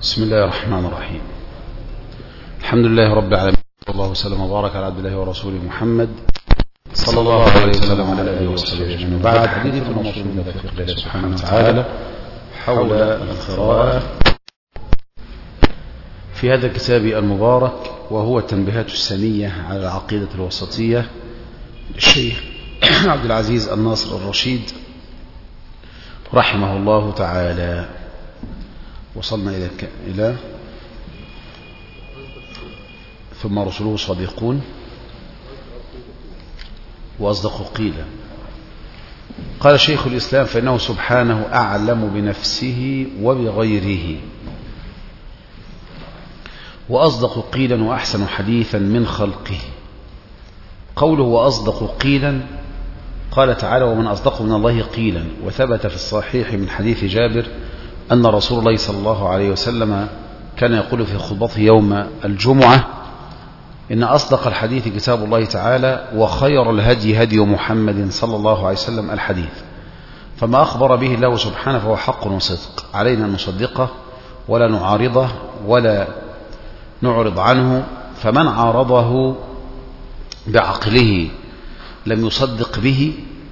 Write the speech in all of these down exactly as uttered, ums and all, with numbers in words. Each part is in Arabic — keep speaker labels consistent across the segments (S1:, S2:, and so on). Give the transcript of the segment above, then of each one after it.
S1: بسم الله الرحمن الرحيم. الحمد لله رب العالمين، صلى الله وسلم وبارك على عبد الله ورسوله محمد صلى الله عليه وسلم وعلى اله وصحبه اجمعين. بعد حديثنا موصول من توفيق الله سبحانه وتعالى حول القراءة في هذا الكتاب المبارك، وهو التنبيهات السنية على العقيدة الوسطية للشيخ عبد العزيز الناصر الرشيد رحمه الله تعالى. وصلنا إلى إلى ثم رسله صادقون وأصدق قيلا. قال شيخ الإسلام: فإنه سبحانه أعلم بنفسه وبغيره، وأصدق قيلا وأحسن حديثا من خلقه. قوله وأصدق قيلا، قال تعالى: ومن أصدق من الله قيلا. وثبت في الصحيح من حديث جابر أن رسول الله صلى الله عليه وسلم كان يقول في خطبته يوم الجمعة: إن أصدق الحديث كتاب الله تعالى، وخير الهدي هدي محمد صلى الله عليه وسلم الحديث. فما أخبر به الله سبحانه فهو حق وصدق، علينا أن نصدقه ولا نعارضه ولا نعرض عنه. فمن عارضه بعقله لم يصدق به،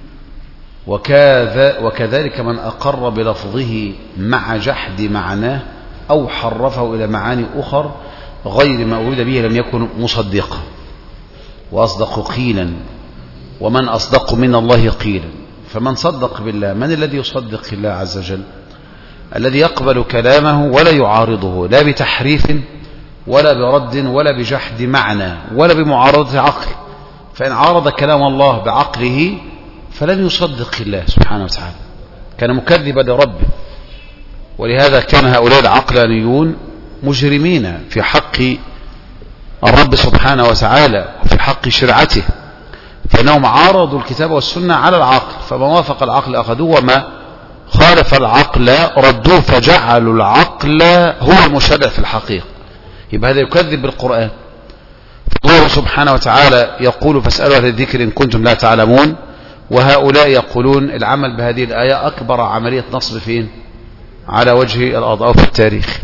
S1: وكذلك من أقر بلفظه مع جحد معناه أو حرفه إلى معاني أخر غير ما أريد به لم يكن مصدقا. وأصدق قيلا، ومن أصدق من الله قيلا. فمن صدق بالله، من الذي يصدق الله عز وجل؟ الذي يقبل كلامه ولا يعارضه، لا بتحريف ولا برد ولا بجحد معنى ولا بمعارضة عقل. فإن عارض كلام الله بعقله فلن يصدق الله سبحانه وتعالى، كان مكذبا لربه. ولهذا كان هؤلاء العقلانيون مجرمين في حق الرب سبحانه وتعالى وفي حق شرعته، فإنهم عارضوا الكتاب والسنة على العقل، فما وافق العقل أخذوه وما خالف العقل ردوه، فجعلوا العقل هو المشرع في الحقيقة. يبقى هذا يكذب بالقرآن. الله سبحانه وتعالى يقول: فاسألوا أهل الذكر إن كنتم لا تعلمون. وهؤلاء يقولون العمل بهذه الآية أكبر عملية نصب فين؟ على وجه الأرض أو في التاريخ.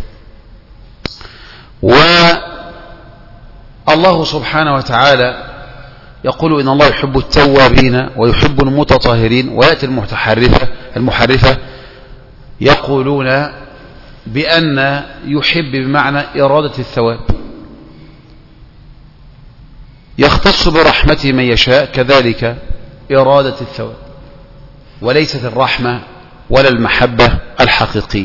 S1: والله سبحانه وتعالى يقول: إن الله يحب التوابين ويحب المتطهرين. ويأتي المتحرفة المحرفة يقولون بأن يحب بمعنى إرادة الثواب، يختص برحمته من يشاء، كذلك إرادة الثواب، وليست الرحمة ولا المحبة الحقيقية.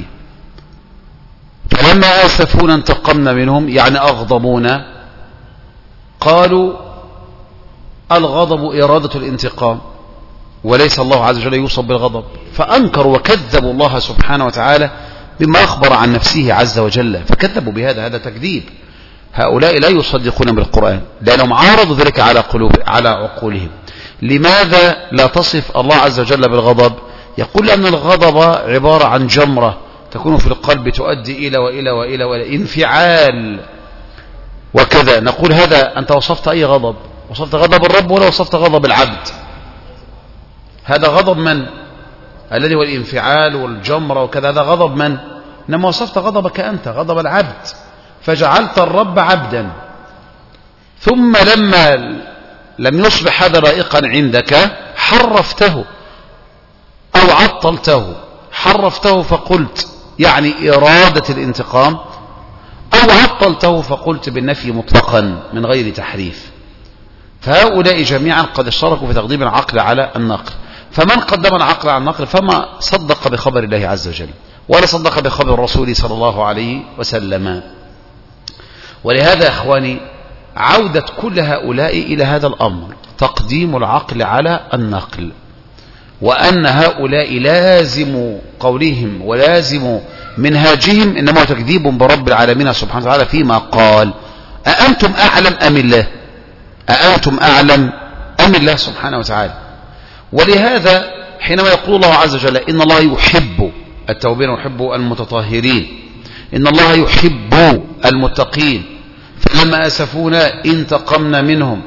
S1: فلما آسفونا انتقمنا منهم، يعني أغضبونا، قالوا الغضب إرادة الانتقام، وليس الله عز وجل يوصف بالغضب. فأنكروا وكذبوا الله سبحانه وتعالى بما أخبر عن نفسه عز وجل، فكذبوا بهذا، هذا تكذيب. هؤلاء لا يصدقون بالقرآن لأنهم عارضوا ذلك على قلوب على عقولهم. لماذا لا تصف الله عز وجل بالغضب؟ يقول أن الغضب عبارة عن جمرة تكون في القلب تؤدي إلى وإلى وإلى وإلى انفعال وكذا. نقول هذا أنت وصفت أي غضب؟ وصفت غضب الرب ولا وصفت غضب العبد؟ هذا غضب من؟ الذي هو الانفعال والجمرة وكذا، هذا غضب من؟ إنما وصفت غضبك أنت، غضب العبد، فجعلت الرب عبدا. ثم لما لم يصبح هذا لائقا عندك حرفته أو عطلته. حرفته فقلت يعني إرادة الانتقام، أو عطلته فقلت بالنفي مطلقا من غير تحريف. فهؤلاء جميعا قد اشتركوا في تقديم العقل على النقل. فمن قدم العقل على النقل فما صدق بخبر الله عز وجل ولا صدق بخبر الرسول صلى الله عليه وسلم. ولهذا يا إخواني عودة كل هؤلاء إلى هذا الأمر، تقديم العقل على النقل، وأن هؤلاء لازم قولهم ولازم منهاجهم إنما تكذيب برب العالمين سبحانه وتعالى فيما قال: أأنتم أعلم أم الله؟ أأنتم أعلم أم الله سبحانه وتعالى. ولهذا حينما يقول الله عز وجل: إن الله يحب التوابين ويحب المتطهرين، إن الله يحب المتقين، فلما أسفونا انتقمنا منهم،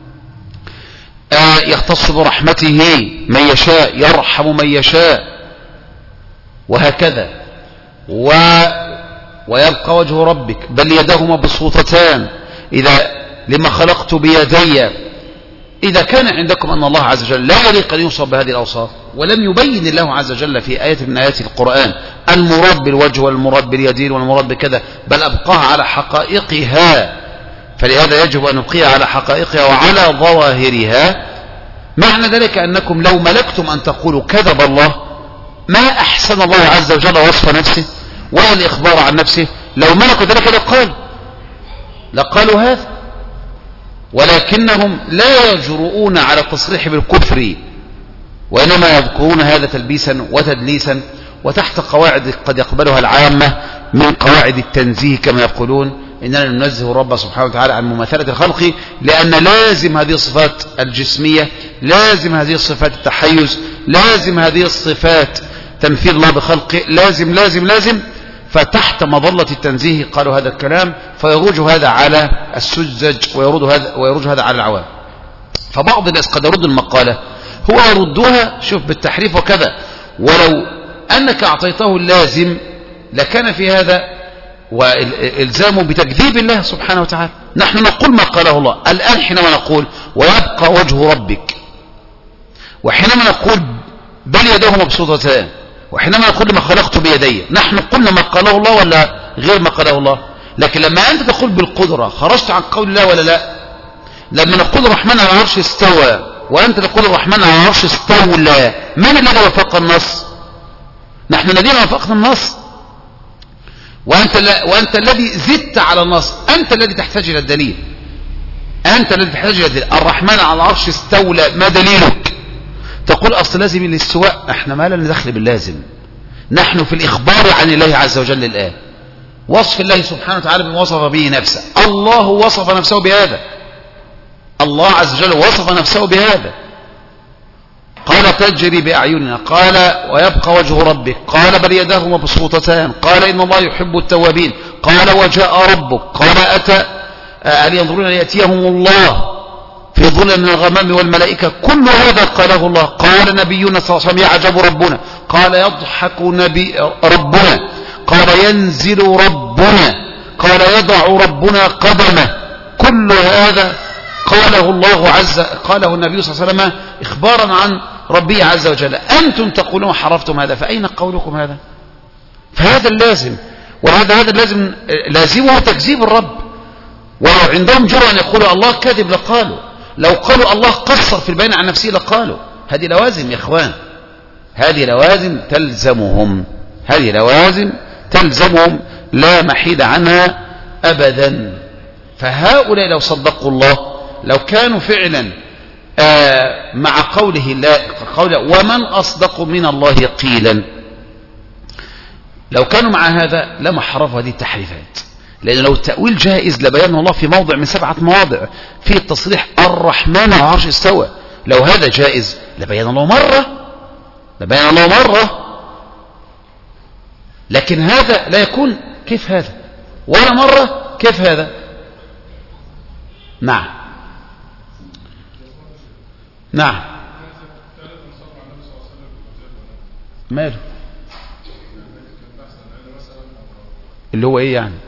S1: آه يختص برحمته من يشاء، يرحم من يشاء، وهكذا. و ويبقى وجه ربك بل يداه مبسوطتان إذا لما خلقت بيدي. إذا كان عندكم أن الله عز وجل لا يليق أن يوصف بهذه الأوصاف، ولم يبين الله عز وجل في آية من آيات القرآن المراد بالوجه والمراد باليدين والمراد بكذا، بل أبقاها على حقائقها، فلهذا يجب أن نبقيها على حقائقها وعلى ظواهرها. معنى ذلك أنكم لو ملكتم أن تقولوا كذب الله، ما أحسن الله عز وجل وصف نفسه ولا الإخبار عن نفسه، لو ملكوا ذلك لقالوا لقالوا هذا، ولكنهم لا يجرؤون على التصريح بالكفر، وإنما يذكرون هذا تلبيسا وتدليسا وتحت قواعد قد يقبلها العامة من قواعد التنزيه، كما يقولون إننا ننزه الرب سبحانه وتعالى عن مماثلة الخلق، لأن لازم هذه الصفات الجسمية، لازم هذه الصفات التحيز، لازم هذه الصفات تمثيل الله بخلقه، لازم لازم لازم فتحت مظلة التنزيه قالوا هذا الكلام، فيروج هذا على السذج ويرد هذا ويروج هذا على العوام. فبعض الناس قد يرد المقالة، هو يردها شوف بالتحريف وكذا، ولو أنك أعطيته اللازم لكان في هذا والإلزام بتكذيب الله سبحانه وتعالى. نحن نقول ما قاله الله الآن حينما نقول ويبقى وجه ربك، وحينما نقول بل يداه مبسوطتان، وحينما نقول لما خلقت بيدي، نحن قلنا ما قاله الله ولا غير ما قاله الله؟ لكن لما أنت تقول بالقدرة خرجت عن قول الله ولا لا؟ لما نقول الرحمن على العرش استوى وأنت تقول الرحمن على العرش استولى، من الذي وفق النص؟ نحن الذين وفقنا النص، وأنت, وأنت الذي زدت على النص، أنت الذي تحتاج إلى الدليل، أنت الذي تحتاج إلى الدليل. الرحمن على العرش استولى، ما دليلك؟ تقول أصل لازم الاستواء، احنا ما لنا دخل باللازم، نحن في الإخبار عن الله عز وجل الآن، وصف الله سبحانه وتعالى بما وصف به نفسه. الله وصف نفسه بهذا، الله عز وجل وصف نفسه بهذا، قال تجري بأعيننا، قال ويبقى وجه ربك، قال بل يداه مبسوطتان، قال إن الله يحب التوابين، قال وجاء ربك، قال أتى هل ينظرون أن يأتيهم الله في ظل من الغمام والملائكة، كل هذا قاله الله. قال نبينا صلى الله عليه وسلم يعجب ربنا، قال يضحك نبي ربنا، قال ينزل ربنا، قال يضع ربنا قدمه، كل هذا قاله الله عز قاله النبي صلى الله عليه وسلم إخبارا عن ربي عز وجل. أنتم تقولون حرفتم هذا، فأين قولكم هذا؟ فهذا اللازم، وهذا هذا اللازم لازمه تكذيب الرب. ولو عندهم جرأة أن يقولوا الله كذب لقالوا، لو قالوا الله قصر في البيان عن نفسه لقالوا. هذه لوازم يا إخوان، هذه لوازم تلزمهم، هذه لوازم تلزمهم لا محيد عنها أبدا. فهؤلاء لو صدقوا الله، لو كانوا فعلا آه مع قوله لا قوله ومن أصدق من الله قيلا، لو كانوا مع هذا لما حرفوا هذه التحريفات. لأن لو التأويل جائز لبيانه الله في موضع من سبعة مواضع في التصريح الرحمن على العرش استوى، لو هذا جائز لبيان الله مرة لبيان الله مرة لكن هذا لا يكون كيف هذا ولا مرة كيف هذا. نعم نعم ماله اللي هو ايه يعني؟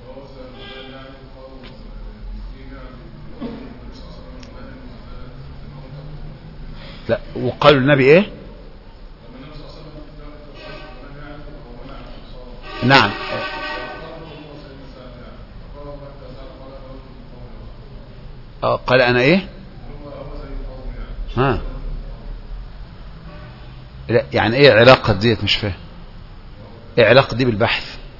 S1: لا وقالوا النبي ايه؟ نعم آه قال انا ايه؟ ها لا يعني ايه علاقة ديت؟ مش فاهم ايه علاقة دي بالبحث؟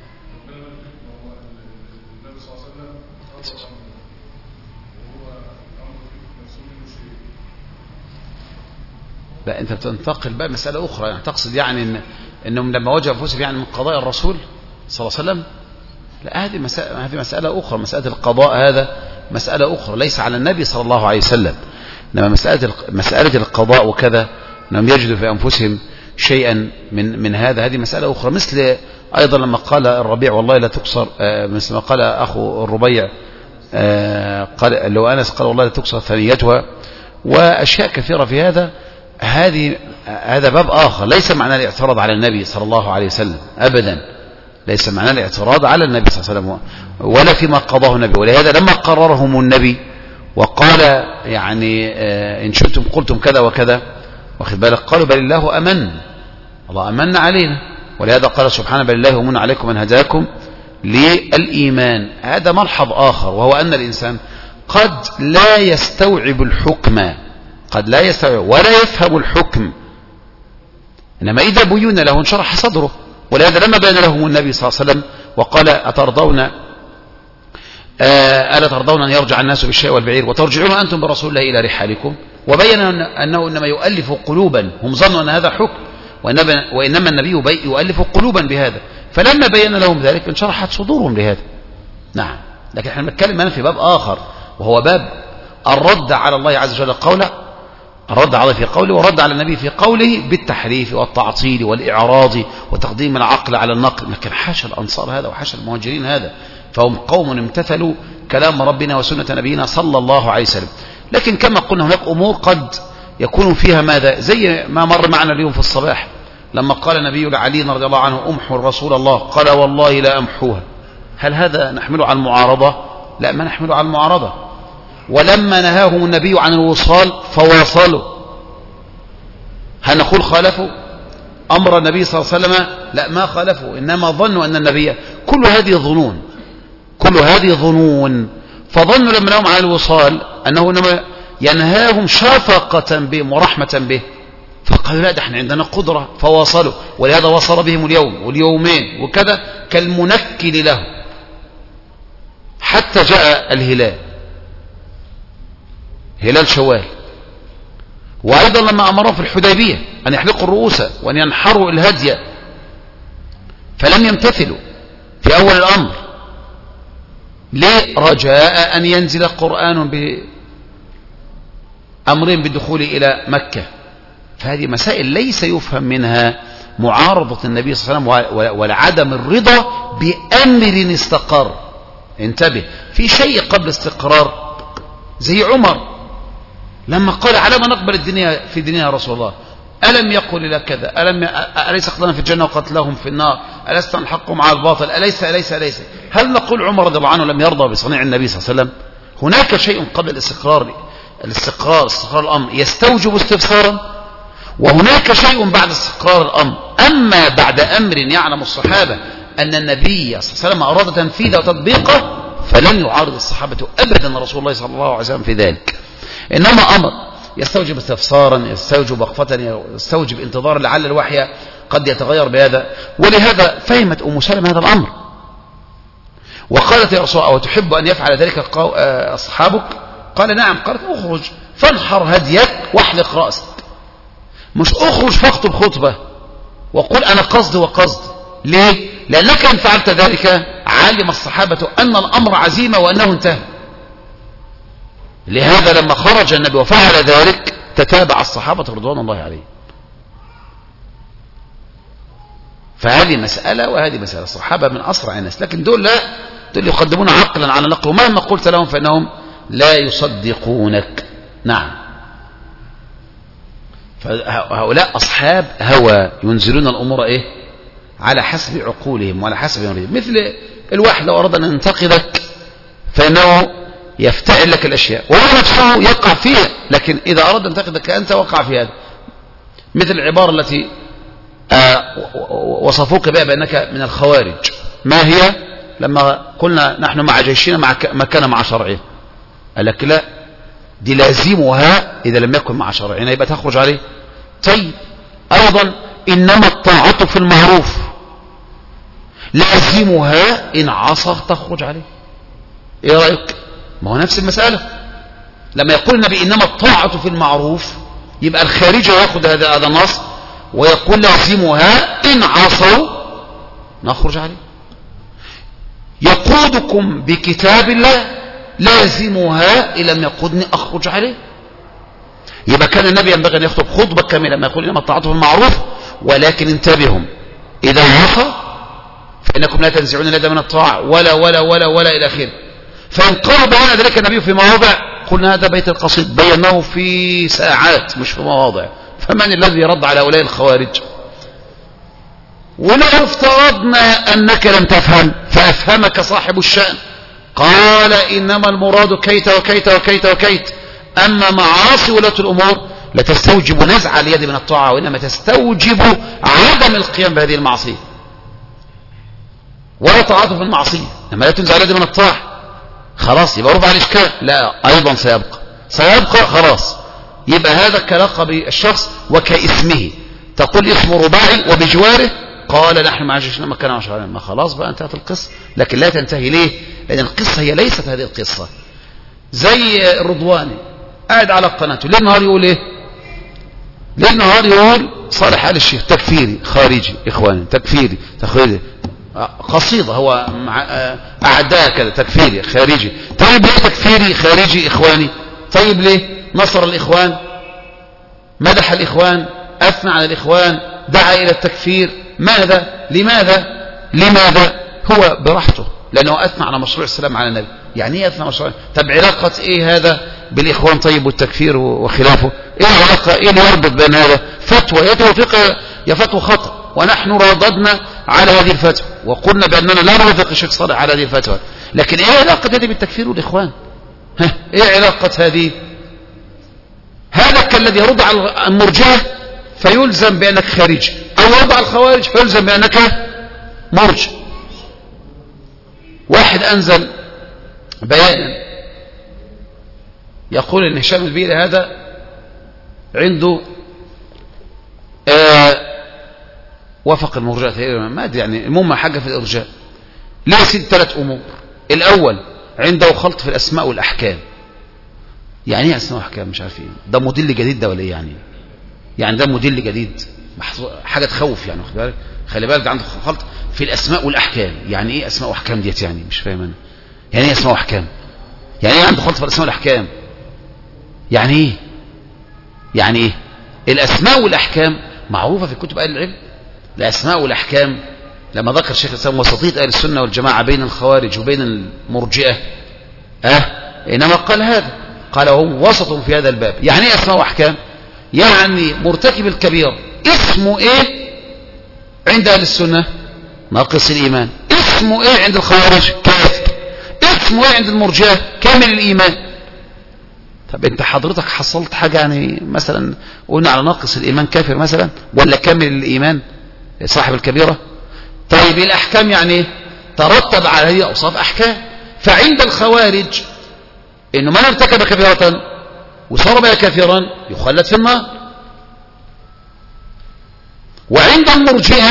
S1: لا انت بتنتقل بقى مسألة اخرى، يعني تقصد يعني ان انهم لما وجدوا انفسهم يعني من قضاء الرسول صلى الله عليه وسلم؟ لا هذه مسألة هذه مسألة اخرى، مسألة القضاء هذا مسألة اخرى ليس على النبي صلى الله عليه وسلم، انما مسألة مسألة القضاء وكذا انهم يجدوا في انفسهم شيئا من من هذا، هذه مسألة اخرى. مثل ايضا لما قال الربيع والله لا تكسر، مثل ما قال اخو الربيع قال لو انس قال والله لا تكسر ثنيتها، واشياء كثيرة في هذا. هذه هذا باب آخر، ليس معنى الاعتراض على النبي صلى الله عليه وسلم أبدا، ليس معناه الاعتراض على النبي صلى الله عليه وسلم ولا فيما قضاه النبي. ولهذا لما قررهم النبي وقال يعني إن شئتم قلتم كذا وكذا، واخد بالك، قالوا بل الله أمن، الله أمن علينا. ولهذا قال سبحانه بل الله يمن عليكم أن هداكم للإيمان. هذا ملحظ آخر، وهو أن الإنسان قد لا يستوعب الحكم، قد لا يستوعب ولا يفهم الحكم، إنما إذا بين له انشرح صدره. ولهذا لما بين لهم النبي صلى الله عليه وسلم وقال أترضون ألا ترضون أن يرجع الناس بالشيء والبعير وترجعون أنتم برسول الله إلى رحالكم، وبين أنه إنما يؤلف قلوبا، هم ظنوا أن هذا حكم وإنما, وإنما النبي يؤلف قلوبا بهذا، فلما بين لهم ذلك انشرحت صدورهم لهذا. نعم، لكن احنا بنتكلم الآن في باب آخر، وهو باب الرد على الله عز وجل قوله، الرد على الله في قوله، والرد على النبي في قوله بالتحريف والتعطيل والإعراض وتقديم العقل على النقل. لكن حاشا الأنصار هذا وحاشا المهاجرين هذا، فهم قوم امتثلوا كلام ربنا وسنة نبينا صلى الله عليه وسلم. لكن كما قلنا هناك أمور قد يكون فيها ماذا، زي ما مر معنا اليوم في الصباح لما قال النبي لعلي رضي الله عنه امحوا رسول الله، قال والله لا أمحوها. هل هذا نحمله على المعارضة؟ لا، ما نحمله على المعارضة. ولما نهاهم النبي عن الوصال فواصلوا، هل نقول خالفوا أمر النبي صلى الله عليه وسلم؟ لا، ما خالفوا، إنما ظنوا أن النبي، كل هذه ظنون، كل هذه ظنون. فظنوا لما نهاهم عن الوصال أنه إنما ينهاهم شفقة بهم ورحمة به، فقالوا لا، ده احنا عندنا قدرة، فواصلوا. ولهذا وصل بهم اليوم واليومين وكذا كالمنكل له حتى جاء الهلال، هلال شوال. وأيضا لما أمرهم في الحديبية أن يحلقوا الرؤوس وأن ينحروا الهدي فلم يمتثلوا في أول الأمر، ليه؟ رجاء أن ينزل القرآن بأمرهم بالدخول إلى مكة. فهذه مسائل ليس يفهم منها معارضة النبي صلى الله عليه وسلم ولا عدم الرضا بأمر استقر. انتبه، في شيء قبل استقرار، زي عمر لما قال على ما نقبل الدنيا في دنيا يا رسول الله، ألم يقل لك كذا، ألم أليس قتلنا في الجنة وقتلهم في النار، ألست الحق مع الباطل، أليس أليس أليس هل نقول عمر رضي الله عنه لم يرضى بصنيع النبي صلى الله عليه وسلم؟ هناك شيء قبل الاستقرار، الاستقرار استقرار الأمر يستوجب استفسارا، وهناك شيء بعد استقرار الأمر. أما بعد أمر يعلم الصحابة أن النبي صلى الله عليه وسلم أراد تنفيذه وتطبيقه فلن يعارض الصحابة أبدا رسول الله صلى الله عليه وسلم في ذلك. إنما أمر يستوجب استفسارا، يستوجب وقفة، يستوجب انتظار لعل الوحي قد يتغير بهذا. ولهذا فهمت أم سلمة هذا الأمر وقالت يا رسول الله أو تحب أن يفعل ذلك أصحابك؟ قال نعم. قالت أخرج فانحر هديك واحلق رأسك، مش أخرج فاخطب خطبة وقل أنا قصد وقصد. ليه؟ لأنك إن فعلت ذلك علم الصحابة أن الأمر عزيمة وأنه انتهى. لهذا لما خرج النبي وفعل ذلك تتابع الصحابة رضوان الله عليهم. فهذه مسألة وهذه مسألة. الصحابة من أسرع الناس، لكن دول لا، دول يقدمون عقلا على نقل، ومهما قلت لهم فإنهم لا يصدقونك. نعم، فهؤلاء أصحاب هوى ينزلون الأمور إيه؟ على حسب عقولهم وعلى حسب يريد. مثل الواحد لو أراد أن ينتقدك فإنه يفتعل لك الأشياء وهو نفسه يقع فيها، لكن إذا أراد أن ينتقدك أنت وقع في هذا. مثل العبارة التي وصفوك بها بأنك من الخوارج، ما هي؟ لما قلنا نحن مع جيشنا مع ما كان مع شرعه، قال لك لا، دي لازمها إذا لم يكن مع شرعنا يبقى تخرج عليه. طيب أيضا إنما الطاعة في المعروف لازمها إن عصى تخرج عليه. إيه رأيك؟ ما هو نفس المسألة. لما يقول النبي إنما الطاعة في المعروف يبقى الخارجي يأخذ هذا هذا النص ويقول لازمها إن عصوا نخرج عليه. يقودكم بكتاب الله لازمها إن لم يقودني أخرج عليه. يبقى كان النبي ينبغي أن يخطب خطبة كاملة ما يقول إنما الطاعة في المعروف، ولكن انتبهوا إذا عصى فإنكم لا تنزعون اليد من الطاعة ولا ولا ولا ولا إلى آخره. فإن قال بيان ذلك النبي في مواضع قلنا هذا بيت القصيد بيناه في ساعات مش في مواضع. فمن الذي يرد على هؤلاء الخوارج؟ ولو افترضنا أنك لم تفهم فأفهمك صاحب الشأن قال إنما المراد كيت وكيت وكيت وكيت، أما معاصي ولاة الأمور لا تستوجب نزع اليد من الطاعة، وإنما تستوجب عدم القيام بهذه المعصية، ولا تعاطف المعصية، إنما لا تنزع اليد من الطاعة. خلاص يبقى رفع الإشكال؟ لا، أيضا سيبقى سيبقى خلاص. يبقى هذا كلقب الشخص وكاسمه، تقول اسمه رباعي وبجواره قال نحن ما عشنا مكانا وشعرنا، ما خلاص بقى انتهت القصة. لكن لا تنتهي ليه؟ لأن القصة هي ليست هذه القصة. زي الرضواني قاعد على قناته ليل نهار يقول ايه؟ ليل نهار يقول صالح آل الشيخ تكفيري خارجي إخواني، تكفيري تخريجي، قصيدة هو أعداء كذا، تكفيري خارجي. طيب ليه تكفيري خارجي إخواني؟ طيب ليه؟ نصر الإخوان، مدح الإخوان، أثنى على الإخوان، دعا إلى التكفير. ماذا؟ لماذا؟ لماذا؟ هو براحته، لأنه أثنى على مشروع السلام على النبي. يعني ايه أثنى على مشروع؟ طب علاقة إيه هذا بالإخوان طيب والتكفير وخلافه؟ إيه العلاقة؟ إيه اللي يربط بين هذا؟ فتوى يتوفق يا فتوى خطأ، ونحن رددنا على هذه الفتوى وقلنا بأننا لا نوافق الشيخ صالح على هذه الفتوى. لكن إيه علاقة هذه بالتكفير والإخوان؟ ها إيه علاقة هذه؟ هذا كالذي يرد على المرجئة فيلزم بأنك خارجي، أو يرد على الخوارج فيلزم بأنك مرجئ. واحد أنزل بيانا يقول إن هشام البيلي هذا عنده آه وفق المرجئة تقريبا، ما أدري يعني، المهم حاجة في الإرجاء. ليه سيد ثلاث أمور. الأول عنده خلط في الأسماء والأحكام. يعني ايه أسماء وأحكام؟ مش عارف ايه ده، موديل جديد ده ولا ايه يعني؟ يعني ده موديل جديد حاجة تخوف يعني. خلي بالك خلي بالك ده عنده خلط في الأسماء والأحكام. يعني ايه أسماء وأحكام ديت؟ يعني مش فاهم أنا. يعني ايه أسماء وأحكام؟ يعني ايه عنده خلط في الأسماء والأحكام؟ يعني ايه؟ يعني ايه؟ الأسماء والأحكام معروفة في كتب أهل العلم. الأسماء والأحكام لما ذكر الشيخ الإسلام وسطية أهل السنة والجماعة بين الخوارج وبين المرجئة أه إنما قال هذا، قال هم وسط في هذا الباب. يعني ايه أسماء وأحكام؟ يعني مرتكب الكبير اسمه ايه عند أهل السنة؟ ناقص الإيمان. اسمه ايه عند الخوارج؟ كافر. اسمه ايه عند المرجئة؟ كامل الإيمان. طب انت حضرتك حصلت حاجة يعني مثلا قلنا على ناقص الإيمان كافر مثلا، ولا كامل الإيمان صاحب الكبيرة؟ طيب الأحكام يعني ايه؟ ترتب على هذه أوصاف أحكام. فعند الخوارج إنه من ارتكب كبيرة وصار بها كافرا يخلد في النار. وعند المرجئة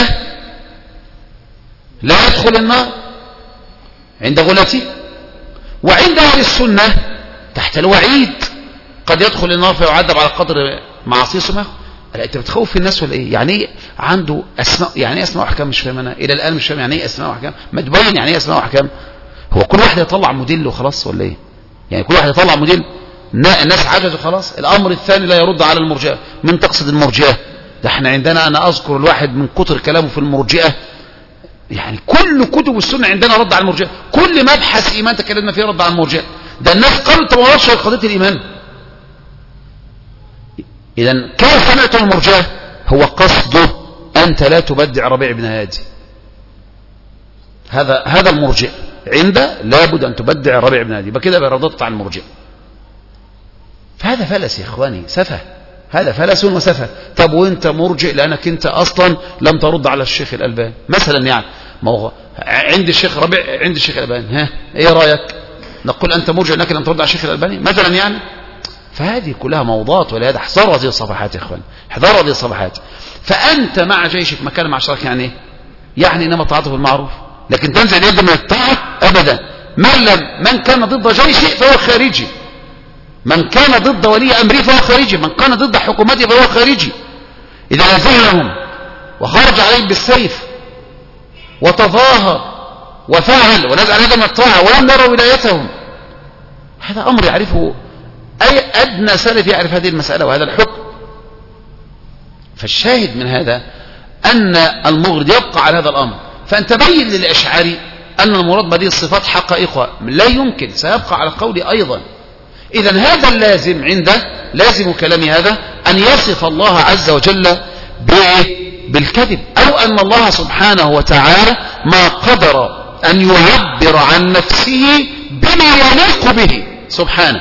S1: لا يدخل النار عند غلته. وعند أهل السنة تحت الوعيد، قد يدخل النار فيعذب على قدر معاصيه سماه. انت بتخوف الناس ولا ايه؟ يعني ايه عنده اسماء؟ يعني ايه اسماء واحكام؟ مش فاهم انا الى الان، مش فاهم يعني ايه اسماء واحكام. ما تبين يعني ايه اسماء واحكام. هو كل واحد يطلع موديل وخلاص ولا ايه؟ يعني كل واحد يطلع موديل، الناس عجزوا خلاص. الامر الثاني لا يرد على المرجئه. من تقصد المرجئه؟ ده احنا عندنا، انا اذكر الواحد من كتر كلامه في المرجئه يعني كل كتب السنه عندنا رد على المرجئه. كل مبحث ايمان تكلمنا فيه رد على المرجئه. ده الناس قالوا انت ما وراش قضيه الايمان. اذا كيف سمعت المرجئه؟ هو قصده انت لا تبدع ربيع بن هادي. هذا هذا المرجئ عنده لابد ان تبدع ربيع بن هادي، يبقى كده رددت عن المرجئ. فهذا فلس يا اخواني، سفه. هذا فلس وسفه. طب وانت مرجئ لانك انت اصلا لم ترد على الشيخ الالباني مثلا. يعني ما هو عند الشيخ ربيع عند الشيخ الالباني، ها ايه رايك؟ نقول انت مرجئ لانك لم ترد على الشيخ الالباني مثلا يعني. فهذه كلها موضات. ولهذا احذروا هذه الصفحات يا اخوان، احذروا هذه الصفحات. فانت مع جيشك مكان مع شرك يعني ايه؟ يعني انما التعاطف بالمعروف. لكن تنزل يد من الطاعه ابدا. من لم من كان ضد جيشه فهو خارجي. من كان ضد ولي امره فهو خارجي. من كان ضد حكومته فهو خارجي. اذا نزلهم وخرج عليهم بالسيف وتظاهر وفعل ونزع يد من الطاعه ولم يروا ولايتهم، هذا امر يعرفه أي أدنى سلف يعرف هذه المسألة وهذا الحكم. فالشاهد من هذا أن المغرد يبقى على هذا الأمر. فأنت بين للأشعري أن المراد بهذه الصفات حقائقها لا يمكن، سيبقى على قولي أيضا. إذن هذا اللازم عنده، لازم كلامي هذا أن يصف الله عز وجل بالكذب أو أن الله سبحانه وتعالى ما قدر أن يعبر عن نفسه بما يليق به سبحانه.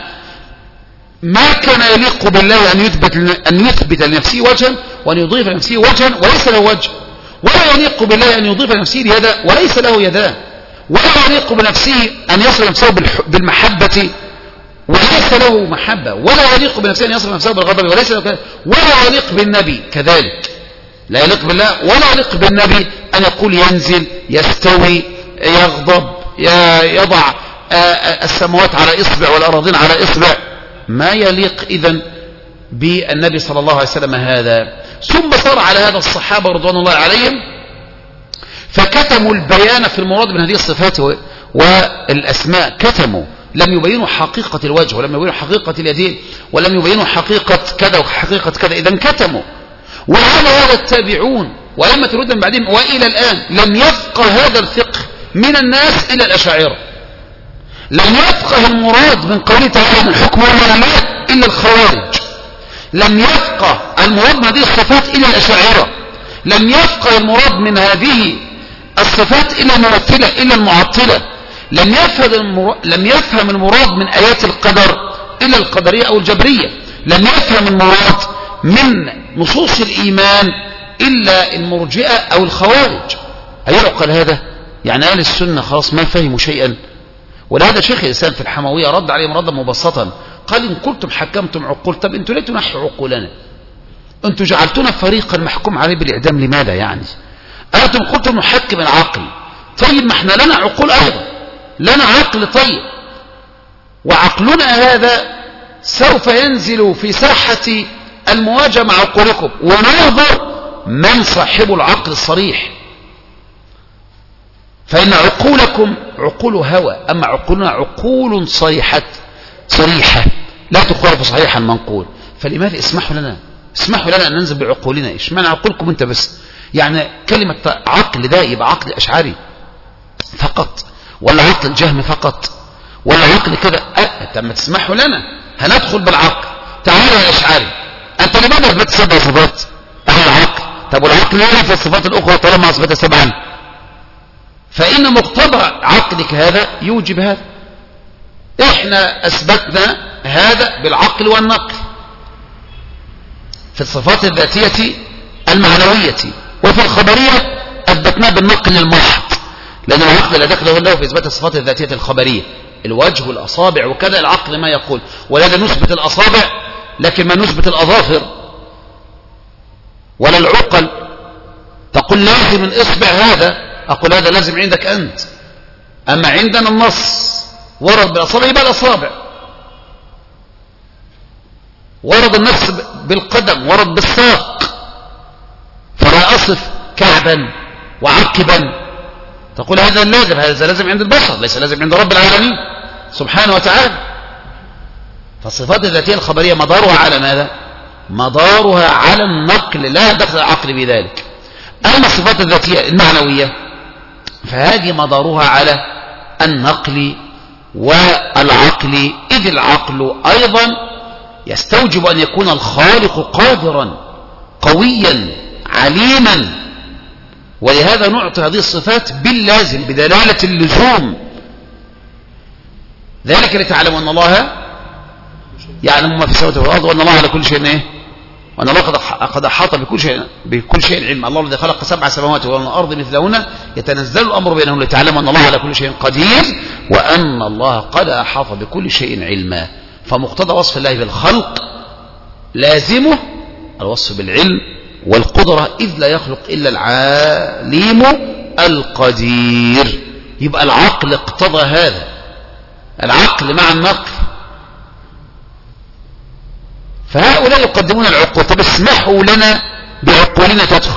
S1: ما كان يليق بالله أن يثبت أن يثبت لنفسه وجها وأن يضيف لنفسه وجها وليس له وجه، ولا يليق بالله أن يضيف لنفسه يدا وليس له يدان، ولا يليق بنفسه أن يصل نفسه بالمحبة وليس له محبة، ولا يليق بنفسه أن يصل نفسه بالغضب وليس له كذلك، ولا يليق بالنبي كذلك، لا يليق بالله ولا يليق بالنبي أن يقول ينزل يستوي يغضب يضع السماوات على إصبع والأراضين على إصبع. ما يليق إذن بالنبي صلى الله عليه وسلم هذا. ثم صار على هذا الصحابة رضوان الله عليهم فكتموا البيان في المراد من هذه الصفات والأسماء، كتموا، لم يبينوا حقيقة الوجه ولم يبينوا حقيقة اليدين ولم يبينوا حقيقة كذا وحقيقة كذا، إذن كتموا. وعلى هذا التابعون ولما ترد من بعدهم وإلى الآن لم يفقه هذا الفقه من الناس إلا الأشاعرة، لم يفقه المراد من قوله تعالى من حكم المعاملات إلا الخوارج، لم يفقه المراد من هذه الصفات إلا الأشاعرة، لم يفقه المراد من هذه الصفات إلا الممثلة إلا المعطلة، لم يفهم المراد, لم يفهم المراد من آيات القدر إلا القدرية أو الجبرية، لم يفهم المراد من نصوص الإيمان إلا المرجئة أو الخوارج. أيعقل هذا؟ يعني أهل السنة خلاص ما فهموا شيئا. ولهذا شيخ الإسلام في الحموية رد عليهم ردا مبسطا، قال إن كنتم حكمتم عقول، طب أنتم ليه تنحوا عقولنا؟ أنتم جعلتونا فريقا محكوم عليه بالإعدام، لماذا يعني؟ أنتم قلتم نحكم العقل، طيب ما احنا لنا عقول أيضا، لنا عقل طيب، وعقلنا هذا سوف ينزل في ساحة المواجهة مع عقولكم، وننظر من صاحب العقل الصريح، فإن عقولكم عقول هوى، أما عقولنا عقول صريحة صريحة لا تخالف صحيحا منقول. فلماذا اسمحوا لنا اسمحوا لنا أن ننزل بعقولنا؟ إيش معنى عقولكم أنت بس؟ يعني كلمة عقل ده يبقى عقل أشعري فقط، ولا عقل جهم فقط، ولا عقل كده؟ أه ما تسمحوا لنا هندخل بالعقل. تعالوا يا أشعري، أنت لماذا أثبت سبع صفات؟ أهل العقل، طب والعقل ليه في الصفات الأخرى طالما أثبت سبعا؟ فإن مقتضى عقلك هذا يوجب هذا. إحنا أثبتنا هذا بالعقل والنقل في الصفات الذاتية المعنوية، وفي الخبرية أثبتناه بالنقل المحض، لأن العقل لا دخل له في إثبات الصفات الذاتية الخبرية، الوجه والأصابع وكذا، العقل ما يقول، ولا نثبت الأصابع لكن ما نثبت الأظافر ولا العقل. تقول لازم من إصبع هذا، أقول هذا لازم عندك أنت، أما عندنا النص ورد بالأصابع يبقى الأصابع، ورد النص بالقدم، ورد بالساق، فلا أصف كعبا وعقبا. تقول هذا لازم، هذا لازم عند البشر ليس لازم عند رب العالمين سبحانه وتعالى. فالصفات الذاتية الخبرية مدارها على ماذا؟ مدارها على النقل، لا دخل العقل بذلك. أما الصفات الذاتية المعنوية فهذه مدارها على النقل والعقل، إذ العقل أيضا يستوجب أن يكون الخالق قادرا قويا عليما، ولهذا نعطي هذه الصفات باللازم بدلالة اللزوم، ذلك لتعلموا أن الله يعلم ما في السماوات والأرض وأن الله على كل شيء إيه؟ وأن الله قد أحاط بكل شيء بكل شيء علم. الله الذي خلق سبع سماوات والأرض مثلهن يتنزل الأمر بينهن لتعلموا أن الله على كل شيء قدير وأن الله قد أحاط بكل شيء علما. فمقتضى وصف الله بالخلق لازمه الوصف بالعلم والقدرة، إذ لا يخلق إلا العالم القدير. يبقى العقل اقتضى هذا، العقل مع النقل. فهؤلاء يقدمون العقول، طب اسمحوا لنا بعقولنا تدخل،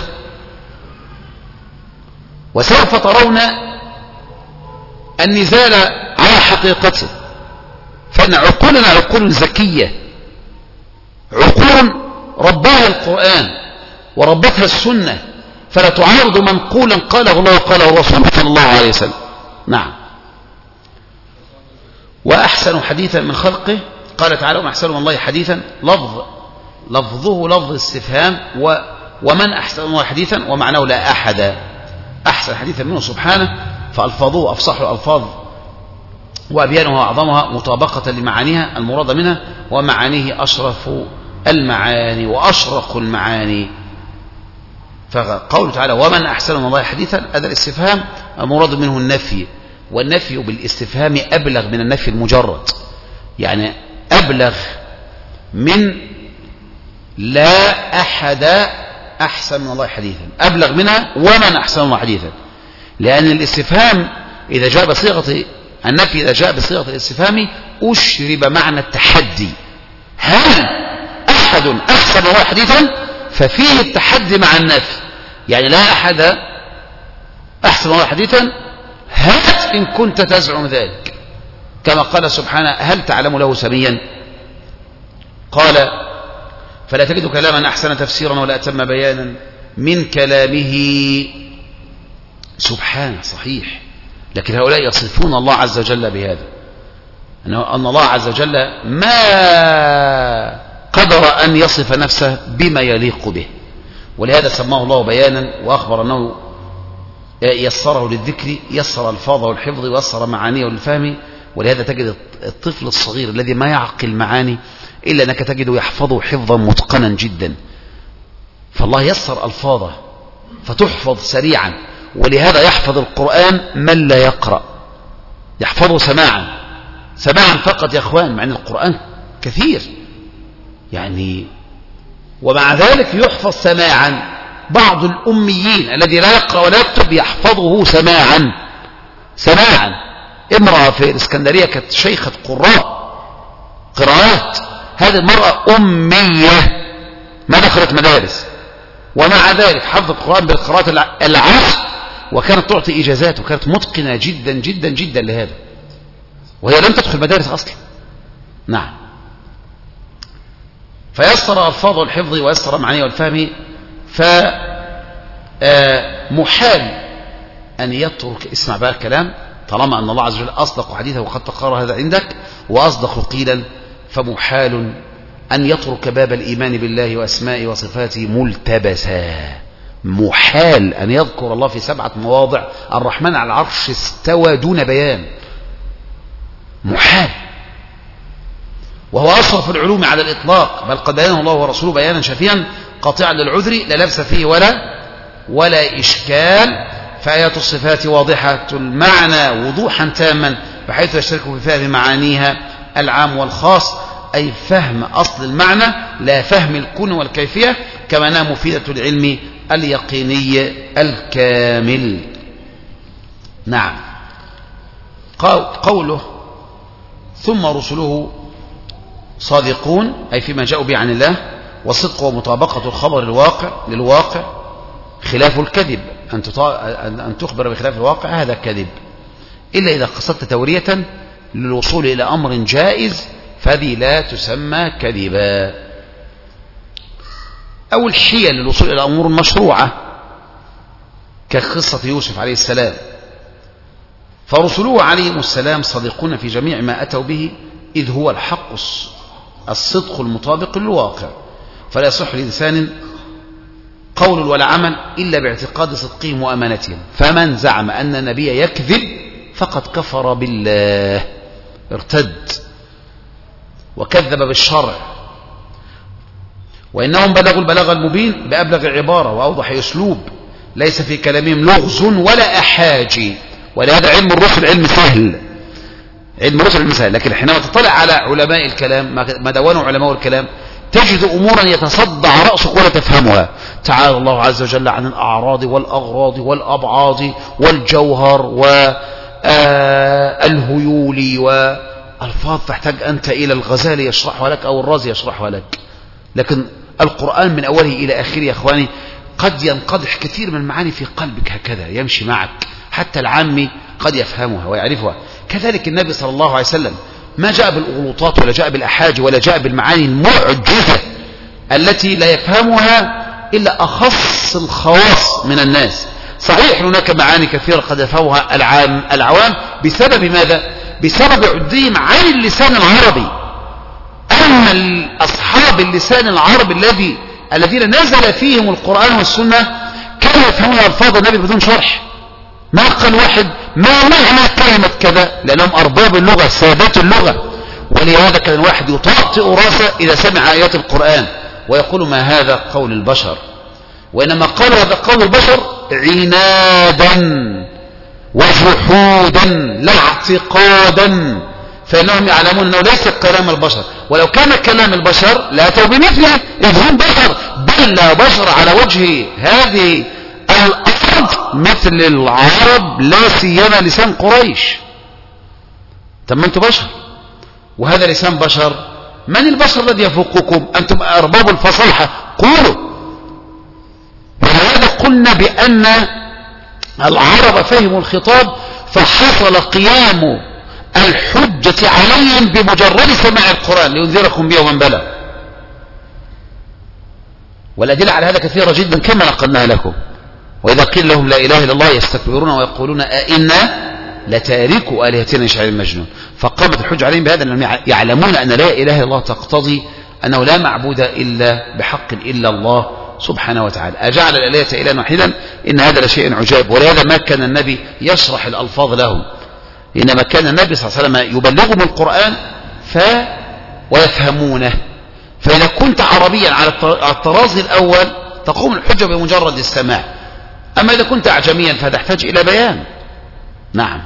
S1: وسوف ترون النزال على حقيقته. فإن عقولنا عقول زكية، عقول ربها القرآن وربتها السنة، فلا تعارض منقولا قاله الله وقاله الرسول صلى الله عليه وسلم. نعم. وأحسن حديثا من خلقه، قال تعالى وما أحسن من الله حديثا، لفظ لفظه لفظ استفهام ومن أحسن الله حديثا ومعناه لا أحد أحسن حديثا منه سبحانه، فألفاظه أفصح الألفاظ وأبيانها وأعظمها مطابقة لمعانيها المراد منها، ومعانيه أشرف المعاني وأشرق المعاني. فقوله تعالى ومن أحسن من الله حديثا، هذا الاستفهام المراد منه النفي، والنفي بالاستفهام أبلغ من النفي المجرد، يعني أبلغ من لا أحد أحسن من الله حديثا، أبلغ منها ومن أحسن من الله حديثا، لأن الاستفهام إذا جاء بصيغة النفي إذا جاء بصيغة الاستفهام أشرب معنى التحدي، هل أحد أحسن من الله حديثا؟ ففيه التحدي مع النفي، يعني لا أحد أحسن من الله حديثا، هات إن كنت تزعم ذلك، كما قال سبحانه هل تعلم له سميا؟ قال فلا تجد كلاما أحسن تفسيرا ولا أتم بيانا من كلامه. سبحانه صحيح، لكن هؤلاء يصفون الله عز وجل بهذا، أن الله عز وجل ما قدر أن يصف نفسه بما يليق به، ولهذا سماه الله بيانا، وأخبر أنه يسره للذكر، يسر الفاظه والحفظ، ويسر معانيه للفهم. ولهذا تجد الطفل الصغير الذي ما يعقل معاني إلا أنك تجده يحفظه حفظا متقنا جدا، فالله يسر ألفاظه فتحفظ سريعا، ولهذا يحفظ القرآن من لا يقرأ، يحفظه سماعا سماعا فقط يا أخوان، مع أن القرآن كثير يعني، ومع ذلك يحفظ سماعا. بعض الأميين الذي لا يقرأ ولا يكتب يحفظه سماعا سماعا. امرأة في الإسكندرية كانت شيخة قراء قراءات، هذه المرأة أمية ما دخلت مدارس، ومع ذلك حفظت القرآن بالقراءات العشر، وكانت تعطي إجازات، وكانت متقنة جدا جدا جدا لهذا، وهي لم تدخل مدارس أصلا. نعم، فيسر ألفاظ الحفظ ويسر معانيه والفهم، فمحال أن يترك. اسمع بقى الكلام، طالما أن الله عز وجل أصدق حديثه وقد تقرر هذا عندك وأصدق قيلا، فمحال أن يترك باب الإيمان بالله وأسمائه وصفاته ملتبسا. محال أن يذكر الله في سبعة مواضع الرحمن على العرش استوى دون بيان، محال، وهو أشرف العلوم على الإطلاق، بل قد بيانه الله ورسوله بيانا شافيا قاطعا للعذر لا لبس فيه ولا ولا إشكال. فآيات الصفات واضحة المعنى وضوحا تاما، بحيث يشترك في فهم معانيها العام والخاص، أي فهم أصل المعنى لا فهم الكون والكيفية، كما أنها مفيدة العلم اليقيني الكامل. نعم، قوله ثم رسله صادقون، أي فيما جاءوا به عن الله، والصدق ومطابقة الخبر الواقع للواقع خلاف الكذب، أن تخبر بخلاف الواقع هذا كذب، إلا إذا قصدت تورية للوصول إلى أمر جائز فهذه لا تسمى كذبا، أو الحيل للوصول إلى أمور مشروعة كقصة يوسف عليه السلام. فرسله عليهم السلام صادقون في جميع ما أتوا به، إذ هو الحق الصدق المطابق للواقع، فلا يصح لإنسان قول ولا عمل إلا باعتقاد صدقهم وأمانتهم. فمن زعم أن النبي يكذب فقد كفر بالله، ارتد وكذب بالشرع، وإنهم بلغوا البلاغ المبين بأبلغ عبارة وأوضح أسلوب، ليس في كلامهم لغز ولا أحاجي. ولهذا علم الرسل علم سهل، علم الرسل علم سهل، لكن حينما تطلع على علماء الكلام ما دونوا علماء الكلام تجد أمورا يتصدع رأسك ولا تفهمها. تعالى الله عز وجل عن الأعراض والأغراض والأبعاض والجوهر والهيول والألفاظ تحتاج أنت إلى الغزالي يشرحها لك أو الرازي يشرحها لك، لكن القرآن من أوله إلى آخره يا أخواني قد ينقضح كثير من المعاني في قلبك هكذا يمشي معك، حتى العامي قد يفهمها ويعرفها. كذلك النبي صلى الله عليه وسلم ما جاء بالأغلوطات ولا جاء بالأحاج ولا جاء بالمعاني المعجزة التي لا يفهمها إلا أخص الخواص من الناس. صحيح هناك معاني كثيرة قد يفهمها العام العوام بسبب ماذا؟ بسبب عدهم عن اللسان العربي. أما أصحاب اللسان العربي الذي الذين نزل فيهم القرآن والسنة كانوا يفهمون ألفاظ النبي بدون شرح. ما قال واحد ما معنى كلمة كذا، لأنهم أرباب اللغة سادات اللغة. ولهذا كان الواحد يطأطئ راسه إذا سمع آيات القرآن ويقول ما هذا قول البشر، وإنما قال هذا قول البشر عنادا وجحودا لا اعتقادا، فإنهم يعلمون أنه ليس كلام البشر، ولو كان كلام البشر لا أتوا بمثله إذ هم بشر، بل لا بشر على وجه هذه الأرض مثل العرب، لا سيما لسان قريش. طب ما أنتم بشر وهذا لسان بشر، من البشر الذي يفوقكم؟ أنتم أرباب الفصاحة، قولوا. ولهذا قلنا بأن العرب فهموا الخطاب فحصل قيام الحجة عليهم بمجرد سماع القرآن لينذركم به ومن بلغ. والأدلة على هذا كثيرة جدا كما نقلناها لكم. وإذا قيل لهم لا إله إلا الله يستكبرون ويقولون أئنا لتاركوا آلهتنا لشاعر مجنون. فقامت الحجة عليهم بهذا أنهم يعلمون أن لا إله إلا الله تقتضي أنه لا معبود إلا بحق إلا الله سبحانه وتعالى. أجعل الآلهة إلها واحدا إن هذا لشيء عجاب. ولهذا ما كان النبي يشرح الألفاظ لهم، إنما كان النبي صلى الله عليه وسلم يبلغهم القرآن ف ويفهمونه. فإذا كنت عربيا على الطراز الأول تقوم الحجة بمجرد السماع، أما إذا كنت أعجميا فتحتاج إلى بيان. نعم.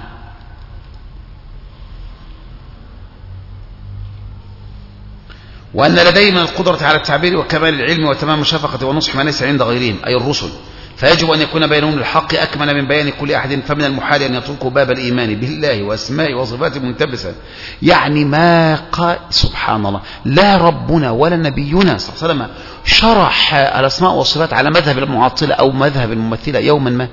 S1: وأن لديهم القدرة على التعبير وكمال العلم وتمام الشفقة والنصح ما ليس عند غيرهم أي الرسل، فيجب أن يكون بينهم الحق أكمل من بيان كل أحد، فمن المحال أن يتركوا باب الإيمان بالله وأسمائه وصفاته منتبسا. يعني ما قال سبحان الله، لا ربنا ولا نبينا صلى الله عليه وسلم شرح الأسماء والصفات على مذهب المعطلة أو مذهب الممثلة يوما ما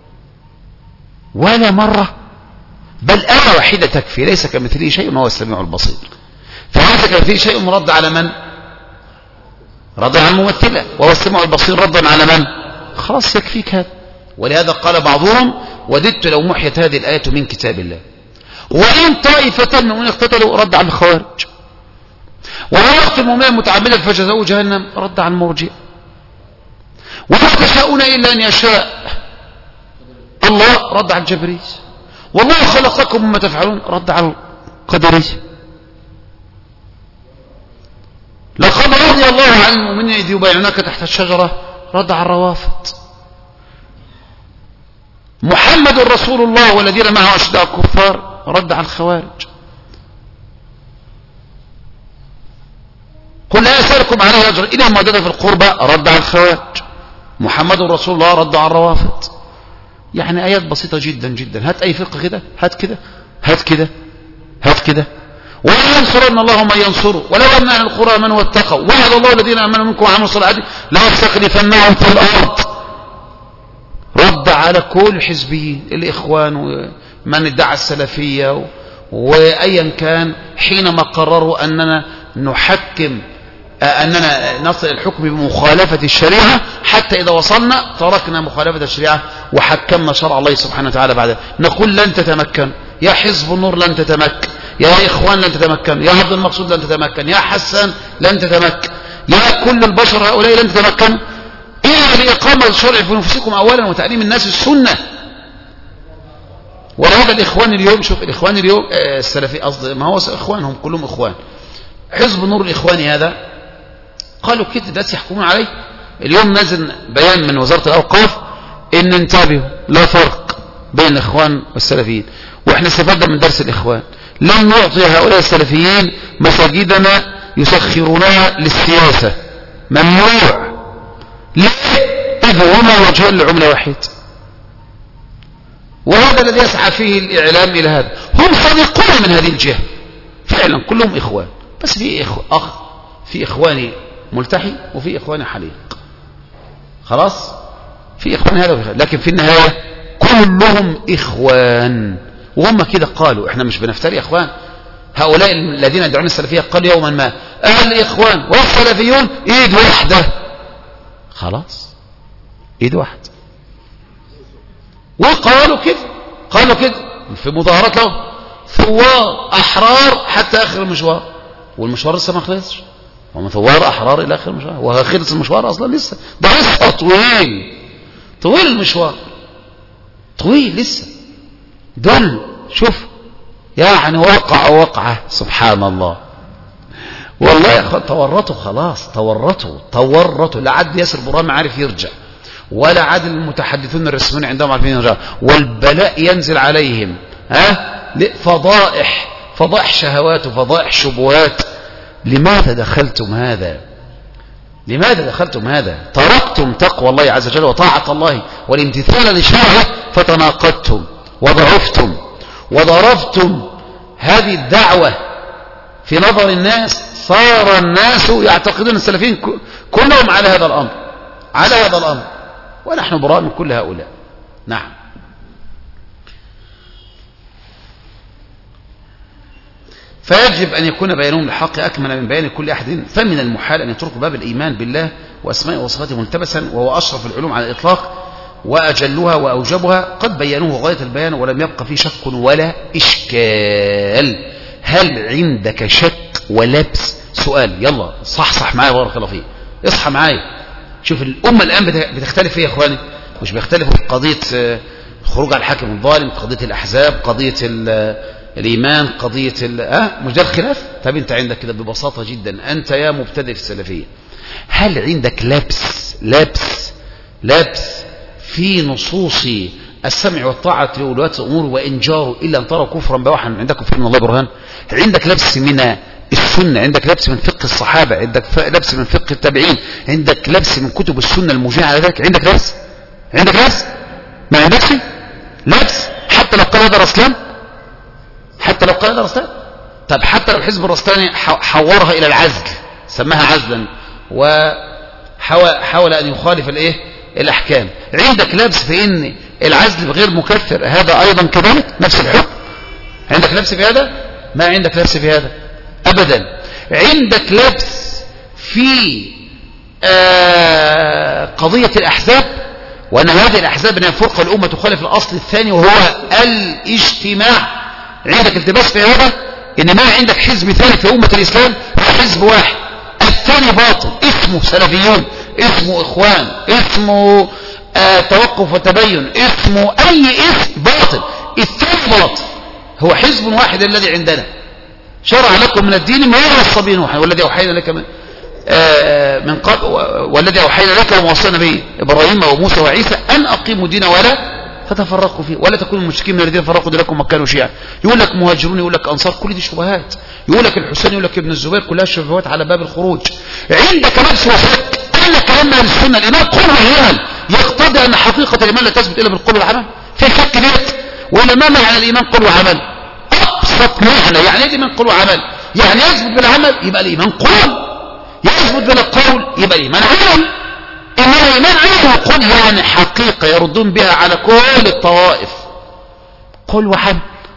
S1: ولا مرة، بل آية واحدة تكفي، ليس كمثله شيء وهو السميع البصير. فليس كمثله شيء رد على من؟ رد على الممثلة، وهو السميع البصير ردا على من؟ خلاص يكفيك هذا. ولهذا قال بعضهم وددت لو محيت هذه الآية من كتاب الله. وإن طائفة من اقتتلوا رد على الخوارج، ولا يقتل مؤمنا متعمدا فجزاؤه جهنم رد على المرجئة. ولا تشاءون إلا أن يشاء الله رد على الجبرية. والله خلقكم مما تفعلون رد على القدرية. لقد رضي الله عن المؤمنين إذ يبايعونك تحت الشجرة رد على الروافض. محمد رسول الله والذين معه أشداء الكفار رد على الخوارج. قل لا أسألكم عليه أجر إلا مودة في القربى رد على الخوارج. محمد رسول الله رد على الروافض. يعني آيات بسيطة جدا جدا. هات أي فقه كده، هات كده، هات كده، هات كده. ولا ينصرن الله من ينصره ولو أن أهل القرى من واتقوا وعد الله الذين آمنوا منكم وعملوا الصالحات لا يستخلفنهم في الأرض. رد على كل الحزبيين الإخوان ومن ادعى السلفية وأيا كان حينما قرروا أننا نحكم أننا نصل الحكم بمخالفة الشريعة، حتى إذا وصلنا تركنا مخالفة الشريعة وحكمنا شرع الله سبحانه وتعالى بعد. نقول لن تتمكن يا حزب النور، لن تتمكن يا إخوان، لن تتمكن يا عبد المقصود، لن تتمكن يا حسان، لن تتمكن يا كل البشر هؤلاء، لن تتمكن إلا لإقامة الشرع في نفسكم أولا وتعليم الناس السنة. ولهذا الإخوان اليوم، شوف الإخوان اليوم آه السلفي قصدي، ما هو إخوانهم كلهم إخوان. حزب النور الإخواني هذا قالوا كده الناس يحكمون عليه. اليوم نزل بيان من وزارة الأوقاف إن انتبهوا لا فرق بين الإخوان والسلفيين، وإحنا استفدنا من درس الإخوان. لن نعطي هؤلاء السلفيين مساجدنا يسخرونها للسياسة، ممنوع. ليه؟ إذ هما وجهان لعملة واحد. وهذا الذي يسعى فيه الإعلام إلى هذا. هم صديقون من هذه الجهة فعلا، كلهم إخوان، بس في إخو... أخ في إخواني ملتحي وفي إخواني حليق، خلاص في إخواني هذا وفي، لكن في النهاية كلهم إخوان. وهم كده قالوا، احنا مش بنفتري إخوان. هؤلاء الذين يدعون السلفية قالوا يوما ما أهل الإخوان والسلفيون إيد واحدة، خلاص إيد واحدة. وقالوا كده، قالوا كده في مظاهرات له ثوار أحرار حتى آخر المشوار، والمشوار لسه ما خلصش. ومن ثوار أحرار إلى آخر المشوار. وخلص المشوار أصلا لسه، ده لسه طويل طويل المشوار، طويل لسه. دول شوف يعني وقع وقعة سبحان الله. والله يا أخوان تورطوا خلاص، تورطوا تورطوا لا عاد ياسر برام عارف يرجع، ولا عاد المتحدثون الرسميين عندهم عارفين يرجع، والبلاء ينزل عليهم. ها فضائح فضائح شهوات وفضائح شبهات. لماذا دخلتم هذا؟ لماذا دخلتم هذا؟ تركتم تقوى الله عز وجل وطاعة الله والامتثال لشرعه فتناقضتم وضعفتم وضربتم هذه الدعوة في نظر الناس. صار الناس يعتقدون السلفيين كلهم على هذا الأمر، على هذا الأمر، ونحن براء من كل هؤلاء. نعم. فيجب أن يكون بيانهم الحق أكمل من بيان كل أحد، فمن المحال أن يتركوا باب الإيمان بالله وأسمائه وصفاته ملتبسا، وهو أشرف العلوم على الإطلاق وأجلها وأوجبها، قد بيانوه غاية البيان ولم يبق فيه شك ولا إشكال. هل عندك شك ولبس؟ سؤال، يلا صحصح معايا بارك الله فيك، اصحى معايا. شوف الأمة الآن بتختلف فيها يا إخواني، مش بيختلفوا في قضية خروج على الحاكم الظالم، قضية الأحزاب، قضية الإيمان، قضية أه مش ده الخلاف. طب أنت عندك كده ببساطة جدا، أنت يا مبتدئ في السلفية، هل عندك لبس لبس لبس في نصوص السمع والطاعة لولاة الأمور وإن جاروا إلا أن تروا كفرا بواحا عندكم فيه من الله برهان؟ عندك لبس من السنة، عندك لبس من فقه الصحابة، عندك لبس من فقه التابعين، عندك لبس من كتب السنة الموجهة على ذلك، عندك لبس؟ عندك لبس؟ ما عندكش لبس حتى لو قال هذا رسلان، حتى لو قال هذا رسلان. طب حتى لو حزب الرسلاني حورها إلى العزل، سماها عزلا وحاول أن يخالف الإيه الأحكام، عندك لبس في إن العزل غير مكفر هذا أيضا كذلك نفس الحكم؟ عندك لبس في هذا؟ ما عندك لبس في هذا أبدا. عندك لبس في آه قضية الأحزاب، وأن هذه الأحزاب أنها فرقة الأمة تخالف الأصل الثاني وهو الاجتماع. عندك التباس في هذا، إن ما عندك حزب ثالث في أمة الإسلام، حزب واحد الثاني باطل اسمه سلفيون، اسمه إخوان، اسمه آه توقف وتبين، اسمه أي اسم باطل، الثاني باطل. هو حزب واحد الذي عندنا شرع لكم من الدين ما يوصى به نوح والذي أوحينا لك من, آه من قبل والذي أوحينا لك ووصينا به إبراهيم وموسى وعيسى أن أقيموا دين ولا فتفرقوا فيه ولا تكونوا مشركين من الذين فرقوا دينكم وكانوا شيعا. يقول لك مهاجرون، يقول لك أنصار، كل دي شبهات. يقول لك الحسين، يقول لك ابن الزبير، كلها شبهات على باب الخروج. عندك لبس وشك. قال لك كلام اهل السنه الإمام قول وعمل يقتضي أن حقيقة الإيمان لا تثبت إلا بالقول والعمل. في شك ديت؟ ولا ما معنى الإيمان قول وعمل؟ أبسط معنى يعني ايه الإيمان قول وعمل؟ يعني يثبت بالعمل يبقى الإيمان قول، يثبت بالقول يبقى الإيمان عمل. إنما الإيمان عمل وقول يعني حقيقة يردون بها على كل الطوائف، قول وعمل.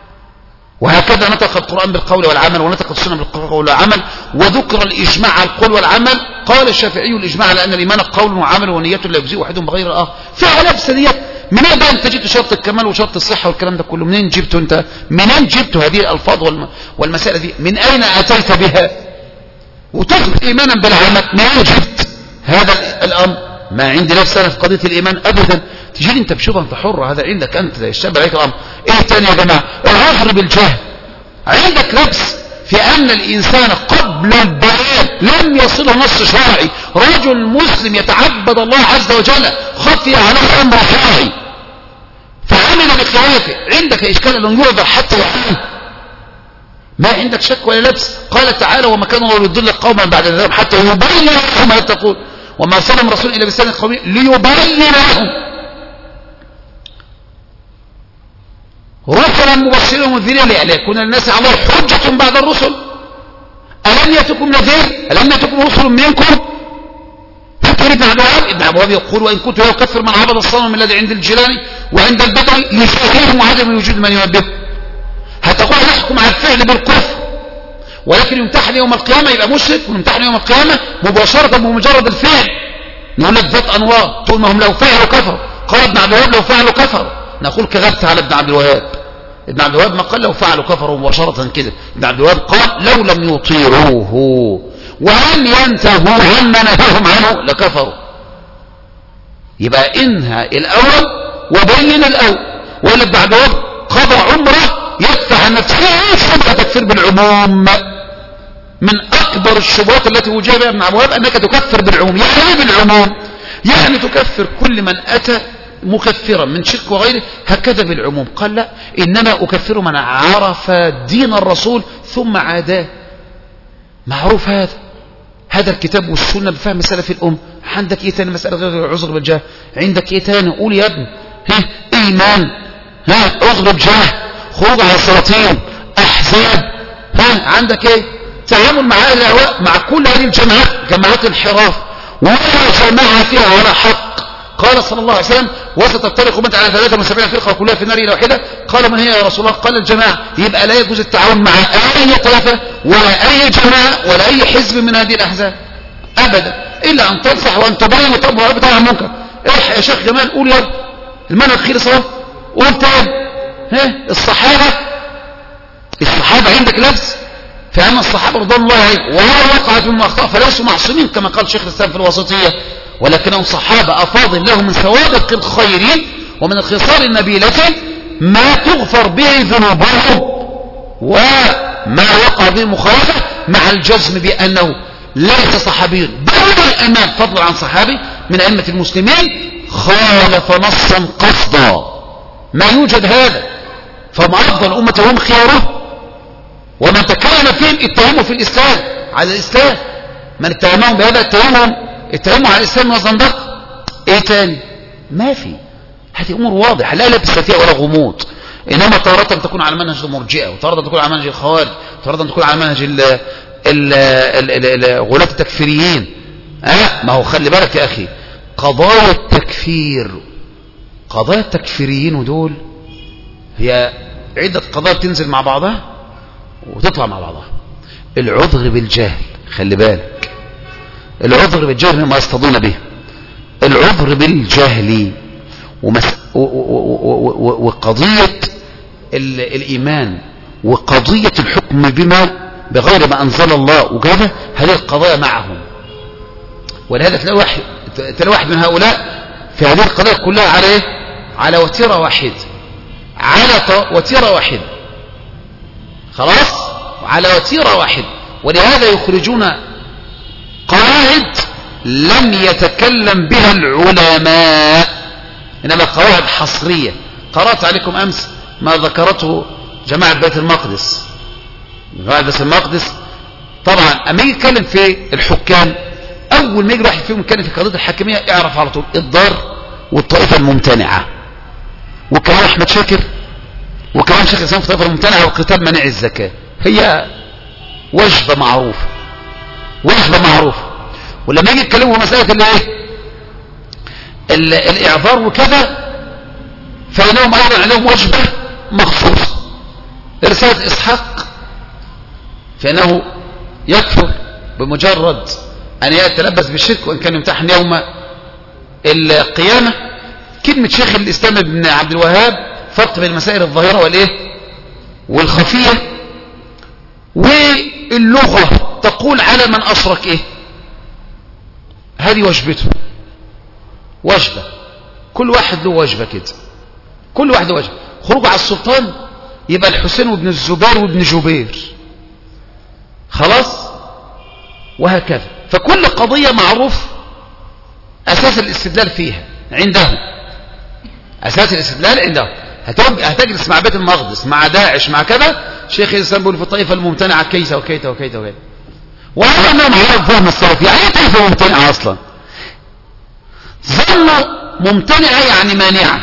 S1: وهكذا نطق القرآن بالقول والعمل، ونطق السنة بالقول والعمل، وذكر الإجماع على القول والعمل. قال الشافعي الإجماع على أن الإيمان قول وعمل ونية لا يجزئ واحدهم بغير الآخر. فيها لبس ديت. منين بقى أنت جبت شرط الكمال وشرط الصحة والكلام ده كله؟ منين جبته أنت؟ منين جبت هذه الألفاظ والم... والمسائل دي؟ من أين أتيت بها؟ وتثبت إيمانا بالعمل، منين جبت هذا الأمر؟ ما عندي نفس أنا في قضية الإيمان أبدا. تجي لي أنت بشبهة أنت حر، هذا عندك أنت زي الشاب عليك الأمر. إيه تاني يا جماعة؟ العذر بالجهل. عندك لبس في أن الإنسان قبل البيان لم يصله نص شرعي. رجل مسلم يتعبد الله عز وجل خفي عليه أمر شرعي فعمل بخلافه، عندك إشكال أنه يعذر حتى يحيي؟ ما عندك شك ولا لبس. قال تعالى وما كان الله يضل قوما بعد ذلك حتى يبين لهم ما يتقون وما أرسل من رسول إلا بلسان قومه ليبين لهم رسلا مبشرين ومنذرين ليكون الناس على الله حجة بعد الرسل. ألم يأتكم نذير؟ ألم يأتكم رسل منكم؟ فكر ابن عبد الوهاب ابن عبد الوهاب يقول وإن كنت يكفر من عبد الصنم الذي عند الجيلاني وعند البدوي لشاهدهم وعدم وجود من ينبهه. هتقول نحكم على الفعل بالكفر ولكن يمتحن يوم القيامة يبقى مشرك، ويمتحن يوم القيامة مباشرة بمجرد الفعل. نقول لك ذات أنواع، تقول ما هم لو فعلوا كفر. قال ابن عبد الوهاب لو فعلوا كفر، نقول كذبت على ابن عبد الوهاب. ابن عبد الوهاب ما قال لو فعلوا كفروا مباشرة كده، ابن عبد الوهاب قال لو لم يطيعوه ولم ينتهوا عما نهاهم عنه لكفروا. يبقى انهى الأول وبين الأول، ولا بعد وقت قضى عمره يدفع عن نفسه شبهة تكفير بالعموم. من أكبر الشبهات التي وجه بها ابن عبد الوهاب أنك تكفر بالعموم. يعني ايه بالعموم؟ يعني تكفر كل من أتى مكفرا من شرك وغيره هكذا بالعموم. قال لا، إنما أكفر من عرف دين الرسول ثم عاداه. معروف هذا هذا الكتاب والسنة بفهم سلف الأم. عندك ايه تاني؟ مسألة غير عذر بالجهل. عندك ايه تاني؟ قول يا ابني. ها ايمان، ها عذر بالجهل، خروج على السلاطين، احزاب، ها عندك ايه؟ تعامل مع اهل الهواء، مع كل هذه الجماعات جماعات انحراف ولا جماعة فيها ولا حق. قال صلى الله عليه وسلم وستفترق أمتي على ثلاثة وسبعين فرقة كلها في النار إلا واحدة. قال من هي يا رسول الله؟ قال الجماعة. يبقى لا يجوز التعاون مع أي طائفة ولا أي جماعة ولا أي حزب من هذه الأحزاب أبدا، إلا أن تنصح وأن تبين وتأمر بالمعروف وتنهى عن المنكر. إيه يا شيخ جمال قول يا المنهج خير صلاة. قول تاني. ها الصحابة الصحابة عندك لبس فأما الصحابة رضوان الله عليهم ولا وقعت من أخطاء فليسوا معصومين كما قال شيخ الإسلام في الوسطية، ولكنهم صحابة أفاضل لهم من سوابق الخير ومن الخصال النبيلة ما تغفر به ذنوبهم وما وقع به مخالفة، مع الجزم بأنه ليس صحابي بل الأمام فضلا عن صحابي من أئمة المسلمين خالف نصا قصدا. ما يوجد هذا، فما أفضل أمة هم خياره، ومن تكلم فيهم اتهموا في الإسلام على الإسلام. من اتهمهم بهذا اتهمهم اتهموا على الإسلام والزندقة. ايه تاني؟ ما في. هذه أمور واضحة لا لبس فيها ولا غموض. إنما تارة تكون على منهج المرجئة، وتارة تكون على منهج الخوارج، وتارة تكون على منهج غلاة التكفيريين. أه؟ ما هو خلي بالك يا أخي، قضايا التكفير قضايا التكفيريين دول هي عدة قضايا بتنزل مع بعضها وتطلع مع بعضها. العذر بالجهل، خلي بالك، العذر بالجهل ما يصطدون به. العذر بالجهل ومس... و... و... و... وقضية ال... الإيمان وقضية الحكم بما بغير ما أنزل الله وكذا، هذه القضايا معهم. ولهذا تلاقي واحد تلاقي واحد من هؤلاء في هذه القضايا كلها على ايه؟ على وتيرة واحد، على وتيرة واحد، خلاص، على وتيرة واحد. ولهذا يخرجون قواعد لم يتكلم بها العلماء، إنما قواعد حصرية. قرأت عليكم أمس ما ذكرته جماعة بيت المقدس. جماعة بيت المقدس طبعا أما يتكلم في الحكام، أول ما يجي واحد فيهم يتكلم في قضية الحاكمية اعرف على طول الضار والطائفة الممتنعة، وكلام أحمد شاكر وكلام شيخ الإسلام في الطائفة الممتنعة وكتاب منع الزكاة. هي وجبة معروفة، وجبة معروفة. ولما يجي يتكلموا مسألة الايه الإعذار وكذا، فإنهم أيضا عندهم وجبة مخصوصة. رسالة إسحاق فإنه يكفر بمجرد أن يتلبس بالشرك وإن كان يمتحن يوم القيامة. كلمة شيخ الإسلام ابن عبد الوهاب فرق بين المسائل الظاهرة والإيه والخفية. واللغة تقول على من أشرك إيه، هذه وجبته، وجبة. كل واحد له وجبة كده، كل واحد له وجبة. خروج على السلطان يبقى الحسين وابن الزبير وابن جبير، خلاص، وهكذا. فكل قضية معروف أساس الاستدلال فيها عندهم، أساس الاستدلال عندهم. هتجلس مع بيت المقدس مع داعش مع كذا، شيخ الإسلام بيقول في الطائفة الممتنعة كيسة وكيته وكيته وكيته. وأنا أنهم عارف فهم السلف. يعني ايه طائفة ممتنعة أصلا؟ ظنوا ممتنعة يعني مانعة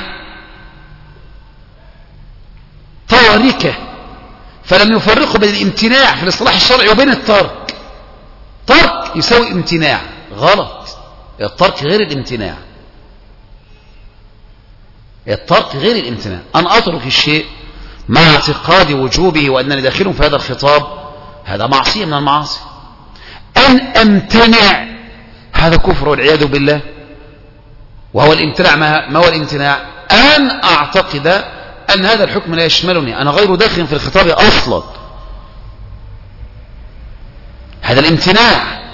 S1: تاركة، فلم يفرقوا بين الامتناع في الاصطلاح الشرعي وبين الترك. ترك يساوي امتناع، غلط. الترك غير الامتناع، الترك غير الامتناع. أن أترك الشيء مع اعتقاد وجوبه وأنني داخل في هذا الخطاب، هذا معصية من المعاصي. أن أمتنع هذا كفر والعياذ بالله. وهو الامتناع، ما هو الامتناع؟ أن أعتقد أن هذا الحكم لا يشملني، أنا غير داخل في الخطاب أصلا. هذا الامتناع.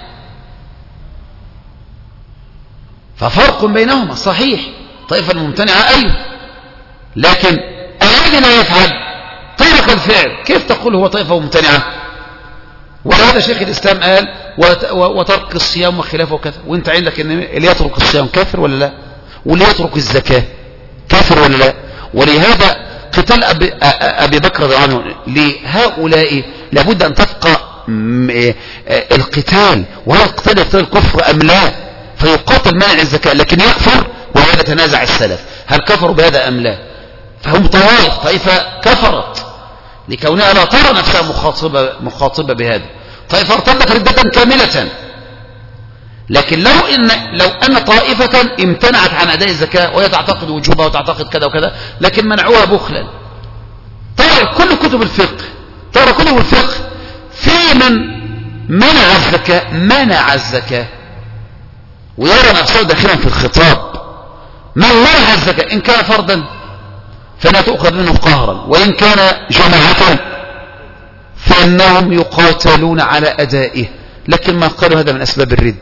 S1: ففرق بينهما صحيح. طائفة الممتنعة أيوه، لكن الذي لا يفعل طرق الفعل كيف تقول هو طائفة ممتنعة؟ وهذا شيخ الإسلام قال وترك الصيام وخلافه وكذا، وانت عندك ان اللي يترك الصيام كافر ولا لا، واللي يترك الزكاة كافر ولا لا. ولهذا قتال أبي, أبي بكر رضي الله عنه لهؤلاء لابد أن تبقى القتال، وهذا القتال يقتل الكفر أم لا، فيقاتل مانع الزكاة لكن يكفر، وهذا تنازع السلف هل كفروا بهذا أم لا. فهم طوائف، طائفة كفرت لكونها لا ترى نفسها مخاطبة, مخاطبة بهذا، طائفة ارتدت ردة كاملة. لكن لو ان لو ان طائفة امتنعت عن اداء الزكاة وهي تعتقد وجوبها وتعتقد كذا وكذا لكن منعوها بخلا، ترى كل كتب الفقه ترى كتب الفقه في من منع الزكاة منع الزكاة ويرى نفسه داخلا في الخطاب. من منع الزكاة إن كان فردا فلا تؤخذ منه قهرا، وإن كان جماعة فإنهم يقاتلون على أدائه. لكن ما قالوا هذا من أسباب الرد،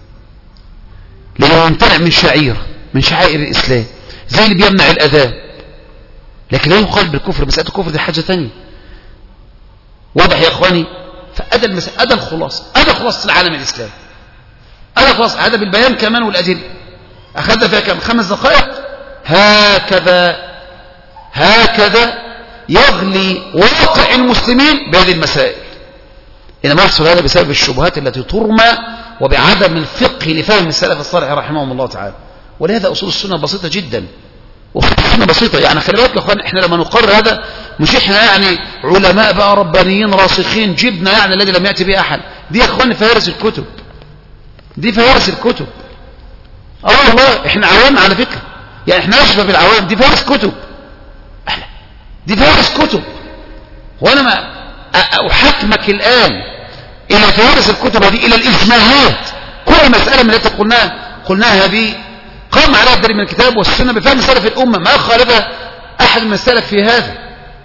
S1: لأنه يمتنع من شعير من شعائر الإسلام زي اللي بيمنع الأذان، لكن لا يقال بالكفر. مسألة الكفر دي حاجة تانية. واضح يا إخواني؟ فأدى المسألة أدى الخلاص أدى خلاصة العالم الإسلامي، أدى خلاص هذا بالبيان كمان والأدلة. أخذنا فيها كم خمس دقائق. هكذا هكذا يغلي واقع المسلمين بهذه المسائل، إنما يحصل هذا بسبب الشبهات التي ترمى وبعدم الفقه لفهم السلف الصالح رحمهم الله تعالى. ولهذا أصول السنة بسيطة جدا، أصول السنة بسيطة. يعني خلي بالك يا أخوان، إحنا لما نقرر هذا مش إحنا يعني علماء بقى ربانيين راسخين جبنا يعني الذي لم يأتي به أحد. دي يا أخوان فهارس الكتب، دي فهارس الكتب. اه والله إحنا عوام على فكرة، يعني إحنا أشبه بالعوام. دي فهارس كتب، دي فهارس كتب. وأنا ما أحكمك الآن إلى فهارس الكتب هذه، إلى الإجماعات. كل مسألة من التي قلناها قلناها هذه قام عليها الدليل من الكتاب والسنة بفهم سلف الأمة، ما خالفها أحد من السلف في هذا.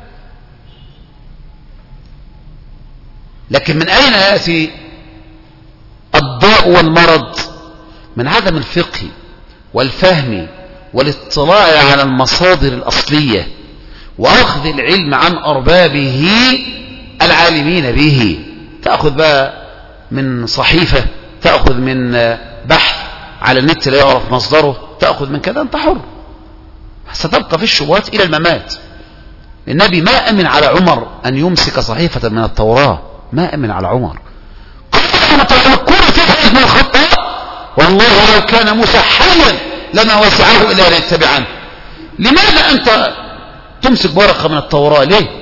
S1: لكن من أين يأتي الضاء والمرض؟ من عدم الفقه والفهم والاطلاع على المصادر الأصلية وأخذ العلم عن أربابه العالمين به. تأخذ بقى من صحيفة، تأخذ من بحث على النت لا يعرف مصدره، تأخذ من كذا، أنت حر. ستبقى في الشبهات إلى الممات. النبي ما أمن على عمر أن يمسك صحيفة من التوراة، ما أمن على عمر. كل فيه من الخطأ والله لو كان موسى حيا لما وسعه إلا أن يتبع عنه. لماذا أنت تمسك ورقة من التوراة؟ ليه؟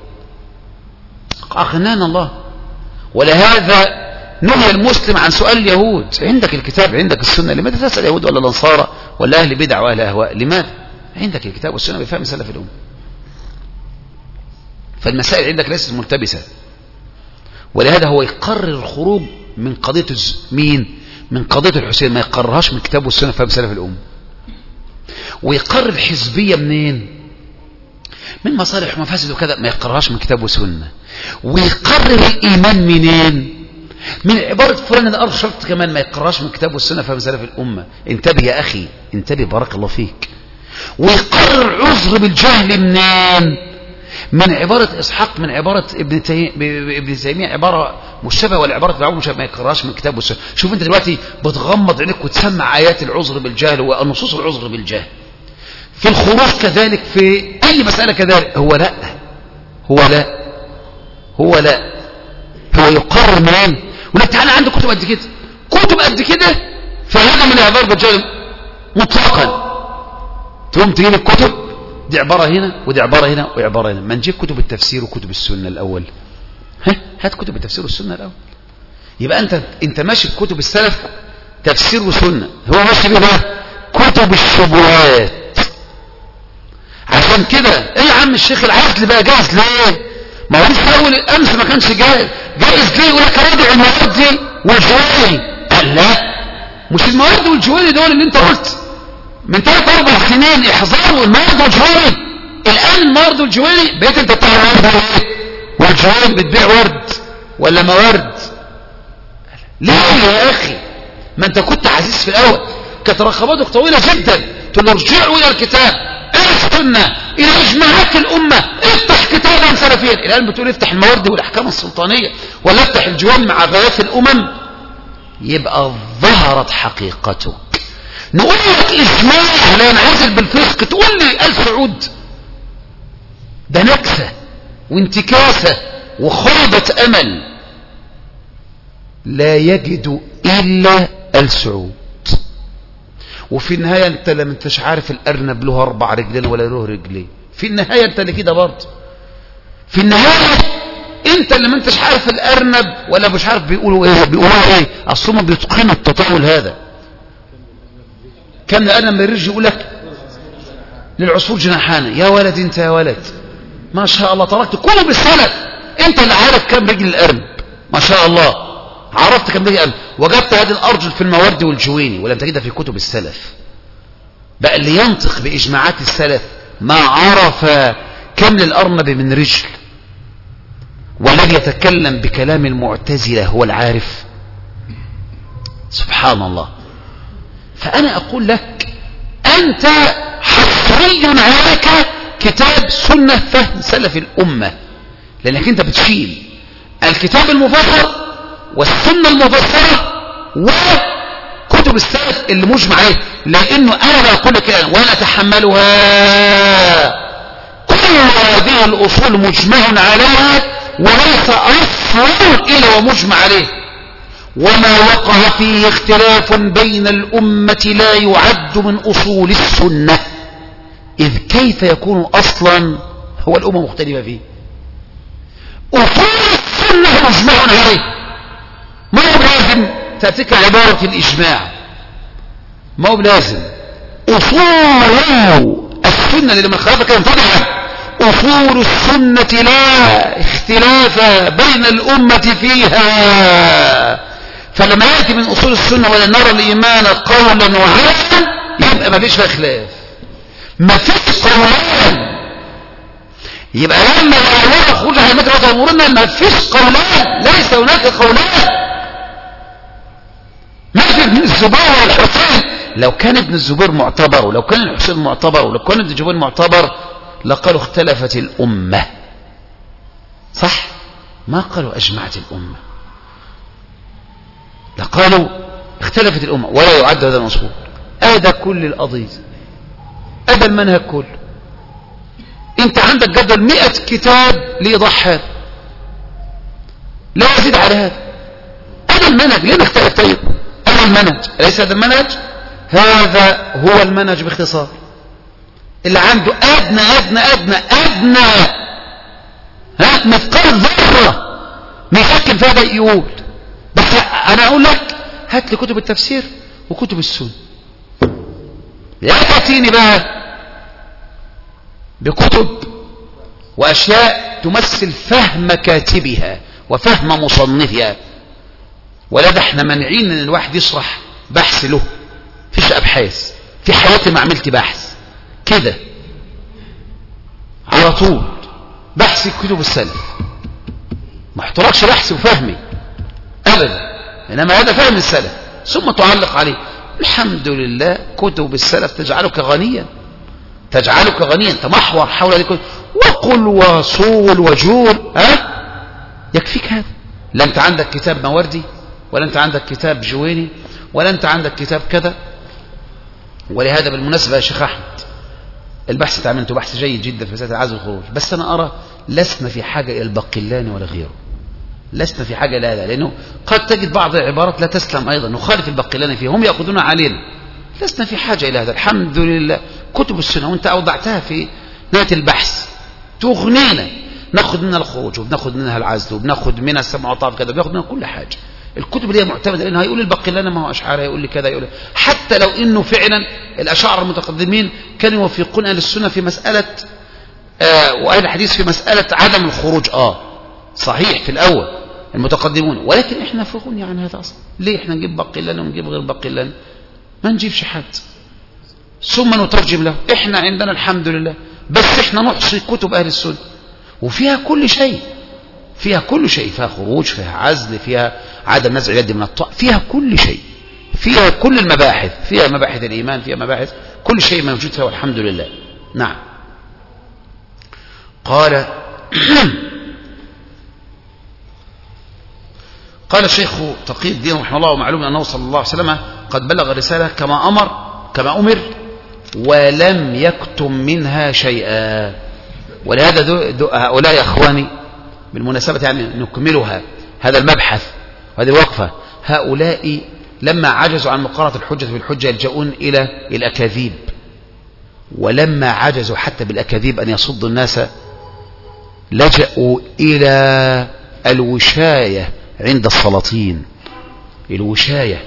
S1: أغنانا الله. ولهذا نهي المسلم عن سؤال اليهود. عندك الكتاب، عندك السنة، لماذا تسأل يهود ولا الأنصارى ولا أهل بدع وأهل أهواء؟ لماذا؟ عندك الكتاب والسنة بفهم سلف الأمة. فالمسائل عندك ليست ملتبسة. ولهذا هو يقرر الخروج من قضية مين؟ من قضية الحسين، ما يقررهاش من الكتاب والسنة فهم سلف الأمة. ويقرر الحزبية منين؟ من مصالح ومفاسد وكذا، ما يقررهاش من كتاب وسنة. ويقرر الإيمان منين؟ من عبارة فلان الأرض شرط، كمان ما يقررهاش من كتاب والسنة فهم سلف الأمة. انتبه يا أخي، انتبه بارك الله فيك. ويقرر عذر بالجهل منين؟ من عبارة إسحاق، من عبارة ابن ابن تيمية، عبارة مشابهة ولا عبارة العون مشابهة، ما يقررهاش من كتاب والسنة. شوف أنت دلوقتي بتغمض عينيك وتسمع آيات العذر بالجهل ونصوص العذر بالجهل. في الخروج كذلك، في أي مسألة كذلك. هو لا هو لا هو لا هو يقرر منين؟ ولك تعالى عنده كتب قد كده، كتب قد كده، فهذا من العذر بالجهل مطلقا. تقوم تجيب الكتب دي عبارة هنا ودي عبارة هنا وعبارة هنا. ما نجيب كتب التفسير وكتب السنة الأول. ها هات كتب التفسير والسنة الأول. يبقى أنت أنت ماشي بكتب السلف تفسير وسنة، هو ماشي بها كتب الشبهات. عشان كده ايه يا عم الشيخ العزل بقى جاهز ليه؟ ما هو لسه اول الامس ما كانش جاهز. جاهز ليه؟ يقول لك راجع المواد والجواني. قال لا، مش المواد والجواني دول اللي انت قلت من ثلاث اربع سنين احذروا المواد والجواني. الان المواد والجواني بقيت انت بتاع المواد ايه؟ والجواني بتبيع ورد ولا موارد؟ ليه يا اخي؟ ما انت كنت عزيز في الاول. كانت رقباتك طويلة جدا، تقول له ارجعوا إلى الكتاب، إلى السنة، إلى إجماعات الأمة، افتح كتابا سلفيا. الآن بتقول افتح المواردي والأحكام السلطانية ولا افتح الجوان مع غايات الأمم، يبقى ظهرت حقيقته. نقول لك إجماع لا ينعزل بالفسق، تقول لي آل سعود ده نكسة وانتكاسة وخربة أمل. لا يجد إلا آل سعود. وفي النهاية انت لما انتش عارف الأرنب له أربع رجلين ولا له رجلين، في النهاية انت اللي كده برضه. في النهاية انت اللي ما انتش عارف الأرنب ولا مش عارف بيقولوا ايه، بيقولوا ايه، اصلهم بيتقنوا التطاول هذا. كان الأرنب ما يرجع يقول لك للعصفور جناحان، يا ولد انت يا ولد ما شاء الله تركت كله بالسلف، انت اللي عارف كم رجل الأرنب ما شاء الله، عرفت كم رجل الأرنب، وجدت هذه الأرجل في المواردي والجويني ولم تجدها في كتب السلف. بقى اللي ينطق بإجماعات السلف ما عرف كم للأرنب من رجل، والذي يتكلم بكلام المعتزلة هو العارف. سبحان الله. فأنا أقول لك أنت حصري عليك كتاب سنة فهم سلف الأمة، لأنك أنت بتشيل الكتاب المفسر والسنة المفسرة وكتب السلف اللي مجمع عليه، لأنه أنا لا أقول لك وأنا أتحملها، كل هذه الأصول مجمع عليها وليس أصل إلا ومجمع عليه، وما وقع فيه اختلاف بين الأمة لا يعد من أصول السنة، إذ كيف يكون أصلا هو الأمة مختلفة فيه. أصول السنة مجمع عليه، ما هو لازم تأتيك عبارة الإجماع، ما هو لازم أصول السنة اللي من خلافة كان طبعا أصول السنة لا اختلاف بين الأمة فيها. فلما يأتي من أصول السنة ولا نرى الإيمان قولا وعملا يبقى ما فيش خلاف، ما فيش قولان، يبقى لما الأولى خروج على مكة وتأمرنا ما فيش قولان، ليس هناك قولان. ما في ابن الزبير والحسين، لو كان ابن الزبير معتبر ولو كان الحسين معتبر ولو كان ابن الزبير معتبر لقالوا اختلفت الأمة، صح؟ ما قالوا أجمعت الأمة، لقالوا اختلفت الأمة ولا يعد هذا المصبوط. هذا كل القضية، هذا المنهج كله. انت عندك جدول مئة كتاب لإيضاح هذا، لا يزيد على هذا. هذا المنهج، ليه نختلف؟ طيب هذا المنهج ليس هذا المنهج، هذا هو المنهج باختصار. اللي عنده أدنى أدنى أدنى أدنى ها مثقال ذرة بيفكر في هذا يقول. بس أنا أقول لك هات لي كتب التفسير وكتب السنة، لا تأتيني بقى بكتب وأشياء تمثل فهم كاتبها وفهم مصنفها. ولا ده احنا منعين ان الواحد يشرح بحث له، فيش أبحاث في حياتي ما عملت بحث كده على طول، بحث كتب السلف ما احترقش بحثي وفهمي أبدا، إنما هذا فهم السلف ثم تعلق عليه. الحمد لله كتب السلف تجعلك غنيا، تجعلك غنيا، تمحور حول هذه الكتب وقل وصول وجول، ها يكفيك هذا. لا انت عندك كتاب مواردي ولا انت عندك كتاب جويني ولا انت عندك كتاب كذا. ولهذا بالمناسبة يا شيخ أحمد البحث اللي عملته بحث جيد جدا في مسألة العزل والخروج، بس أنا أرى لسنا في حاجة إلى البقلاني ولا غيره، لسنا في حاجة إلى هذا، لأنه قد تجد بعض العبارات لا تسلم أيضا، نخالف البقلاني فيه، هم يأخذون علينا، لسنا في حاجة إلى هذا. الحمد لله كتب السنة وأنت أوضعتها في نهاية البحث تغنينا، ناخذ منها الخروج وبناخذ منها العزل وبناخذ منها السمع والطاعة كذا، بناخذ منها كل حاجة. الكتب اللي هي معتمدة، لأنه هيقول البقلاني ما هو أشعاري، يقول لي كذا، يقول لي حتى لو إنه فعلا الأشاعرة المتقدمين كانوا يوافقون أهل السنة في مسألة آه وأهل الحديث في مسألة عدم الخروج، آه صحيح في الأول المتقدمون، ولكن إحنا في غني عن هذا أصلا. ليه إحنا نجيب بقلاني ونجيب غير بقلاني؟ ما نجيبش حد ثم نترجم له. إحنا عندنا الحمد لله، بس إحنا نحصي كتب أهل السنة وفيها كل شيء، فيها كل شيء، فيها خروج، فيها عزل، فيها عدم نزع اليد من الطاعة، فيها كل شيء، فيها كل المباحث، فيها مباحث الإيمان، فيها مباحث كل شيء موجود فيها والحمد لله. نعم. قال قال الشيخ تقي الدين رحمه الله: ومعلوم أنه صلى الله عليه وسلم قد بلغ الرسالة كما أمر كما أمر ولم يكتم منها شيئا. ولهذا دو دو هؤلاء يا أخواني بالمناسبة يعني نكملها هذا المبحث وهذه الوقفة، هؤلاء لما عجزوا عن مقارنة الحجة بالحجة يلجؤون إلى الأكاذيب، ولما عجزوا حتى بالأكاذيب أن يصدوا الناس لجأوا إلى الوشاية عند السلاطين، الوشاية،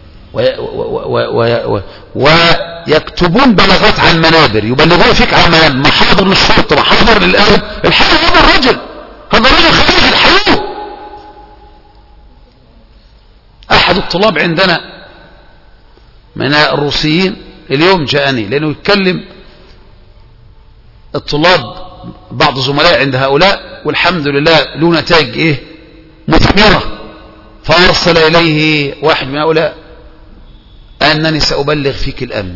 S1: ويكتبون بلاغات عن منابر، يبلغون فيك عن منابر، محاضر للشرطة، محاضر للأمن. الحقيقة هذا الرجل هذا الرجل خليفة الحياة. أحد الطلاب عندنا من الروسيين اليوم جاءني لأنه يتكلم الطلاب بعض زملاء عند هؤلاء والحمد لله له نتائج إيه مثمرة، فأرسل إليه واحد من هؤلاء أنني سأبلغ فيك الأمن،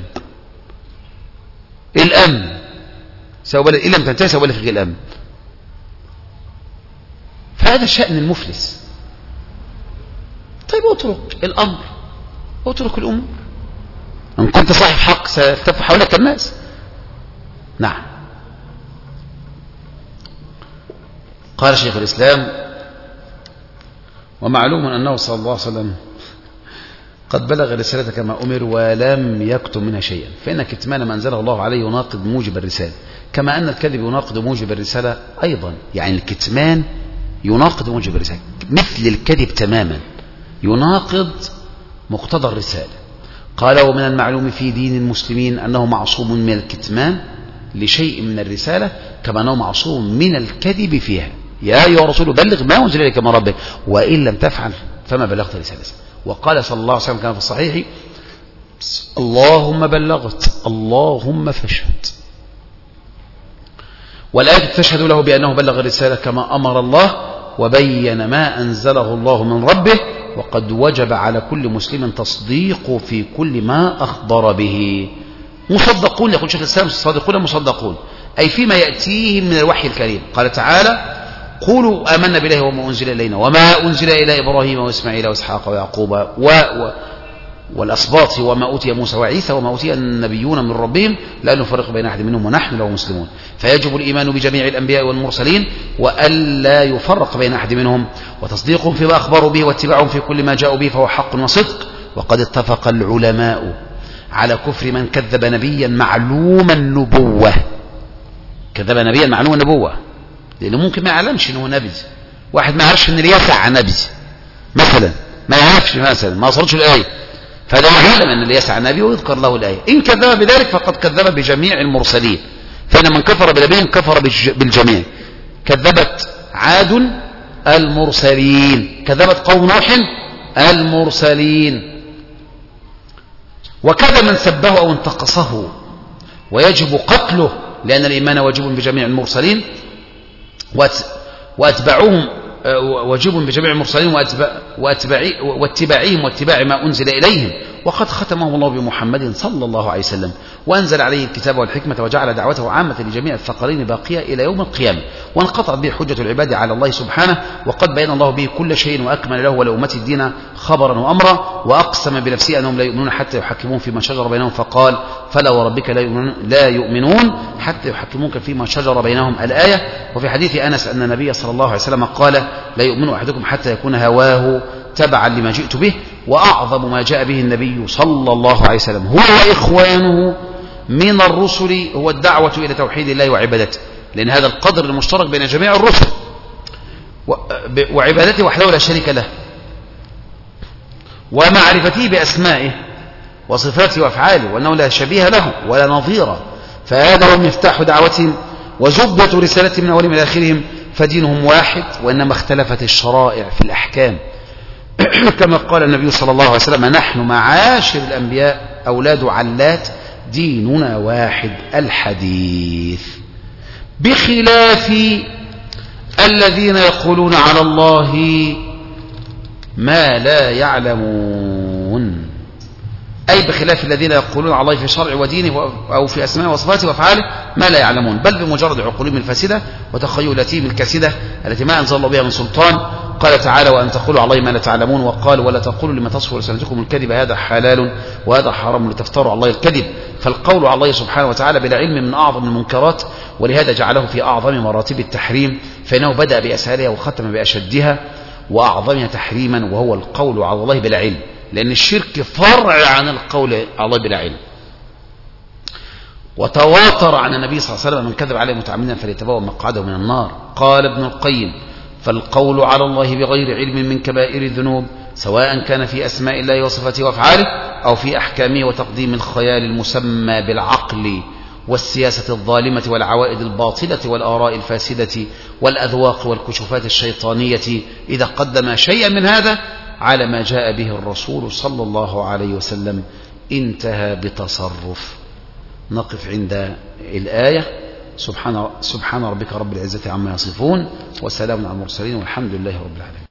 S1: الأمن سأبلغ، إن لم تنتهي سأبلغ فيك الأمن. فهذا شأن المفلس. طيب اترك الأمر، اترك الأمور، إن كنت صاحب حق سيلتف حولك الناس. نعم. قال شيخ الإسلام: ومعلوم أنه صلى الله عليه وسلم قد بلغ الرسالة كما أمر ولم يكتم منها شيئا، فإن كتمان ما أنزله الله عليه يناقض موجب الرسالة، كما أن الكذب يناقض موجب الرسالة أيضا. يعني الكتمان يناقض موجب الرسالة مثل الكذب تماما، يناقض مقتضى الرسالة. قال: ومن المعلوم في دين المسلمين أنه معصوم من الكتمان لشيء من الرسالة كما أنه معصوم من الكذب فيها. يا أيها الرسول بلغ ما أنزل إليك من ربك وإن لم تفعل فما بلغت رسالته. وقال صلى الله عليه وسلم كان في الصحيح: اللهم بلغت اللهم فاشهد. والآية تشهد له بأنه بلغ الرسالة كما أمر الله وبين ما أنزله الله من ربه، وقد وجب على كل مسلم تصديق في كل ما أخبر به. مصدقون، يقول شيخ الإسلام: الصادقون مصدقون، أي فيما يأتيهم من الوحي الكريم. قال تعالى: قولوا آمنا بالله وما أنزل إلينا وما أنزل إلى إبراهيم وإسماعيل وإسحاق ويعقوب و... و... والأسباط وما أوتي موسى وعيسى وما أوتي النبيون من ربهم لا نفرق بين أحد منهم ونحن له مسلمون. فيجب الإيمان بجميع الأنبياء والمرسلين وألا يفرق بين أحد منهم، وتصديقهم فيما أخبروا به واتباعهم في كل ما جاءوا به فهو حق وصدق. وقد اتفق العلماء على كفر من كذب نبيا معلوم النبوة، كذب نبيا معلوم النبوة، لأنه ممكن ما يعلمش أنه نبي، واحد ما يعرفش أن اليسع نبي مثلا، ما يعرفش مثلا، ما وصلتش الآية، فهذا يعلم أن اليسع نبي ويذكر له الآية. إن كذب بذلك فقد كذب بجميع المرسلين، فإن من كفر بنبي كفر بالجميع. كذبت عاد المرسلين، كذبت قوم نوح المرسلين. وكذا من سبه أو انتقصه ويجب قتله، لأن الإيمان واجب بجميع المرسلين واتباعهم واجب بجميع المرسلين واتباعهم واتباع ما أنزل إليهم. وقد ختمهم الله بمحمد صلى الله عليه وسلم وأنزل عليه الكتاب والحكمة وجعل دعوته عامة لجميع الثقلين باقية إلى يوم القيامة، وانقطعت به حجة العباد على الله سبحانه، وقد بين الله به كل شيء وأكمل له ولأمة الدين خبرا وأمرا. وأقسم بنفسه أنهم لا يؤمنون حتى يحكمون فيما شجر بينهم، فقال: فلا وربك لا يؤمنون, لا يؤمنون حتى يحكموك فيما شجر بينهم، الآية. وفي حديث أنس أن النبي صلى الله عليه وسلم قال: لا يؤمن أحدكم حتى يكون هواه تبعا لما جئت به. وأعظم ما جاء به النبي صلى الله عليه وسلم هو وإخوانه من الرسل هو الدعوة إلى توحيد الله وعبادته، لأن هذا القدر المشترك بين جميع الرسل، وعبادته وحده لا شريك له، ومعرفته بأسمائه وصفاته وأفعاله، وأنه لا شبيه له ولا نظير. فهذا هو مفتاح دعوتهم وزبدة رسالتهم من أولهم إلى آخرهم، فدينهم واحد، وإنما اختلفت الشرائع في الأحكام. كما قال النبي صلى الله عليه وسلم: نحن معاشر الأنبياء أولاد علات ديننا واحد، الحديث. بخلاف الذين يقولون على الله ما لا يعلمون. أي بخلاف الذين يقولون على الله في شرع ودينه أو في أسماء وصفاته وأفعاله ما لا يعلمون، بل بمجرد عقولهم الفاسدة وتخيلاتهم الكاسدة التي ما أنزل الله بها من سلطان. قال تعالى: وأن تقولوا على الله ما لا تعلمون. وقال: ولا تقولوا لما تصف لسانتكم الكذب هذا حلال وهذا حرام لتفتروا على الله الكذب. فالقول على الله سبحانه وتعالى بلا علم من أعظم المنكرات، ولهذا جعله في أعظم مراتب التحريم، فإنه بدأ بأسهلها وختم بأشدها وأعظمها تحريما، وهو القول على الله بلا علم، لأن الشرك فرع عن القول على الله بلا علم. وتواتر عن النبي صلى الله عليه وسلم: من كذب عليه متعمدا فليتبوأ مقعده من النار. قال ابن القيم: فالقول على الله بغير علم من كبائر الذنوب، سواء كان في أسماء الله وصفاته وأفعاله أو في أحكامه وتقديم الخيال المسمى بالعقل والسياسة الظالمة والعوائد الباطلة والآراء الفاسدة والأذواق والكشوفات الشيطانية، إذا قدم شيئا من هذا على ما جاء به الرسول صلى الله عليه وسلم انتهى بتصرف. نقف عند الآية: سبحان, سبحان ربك رب العزة عما يصفون وسلام على المرسلين والحمد لله رب العالمين.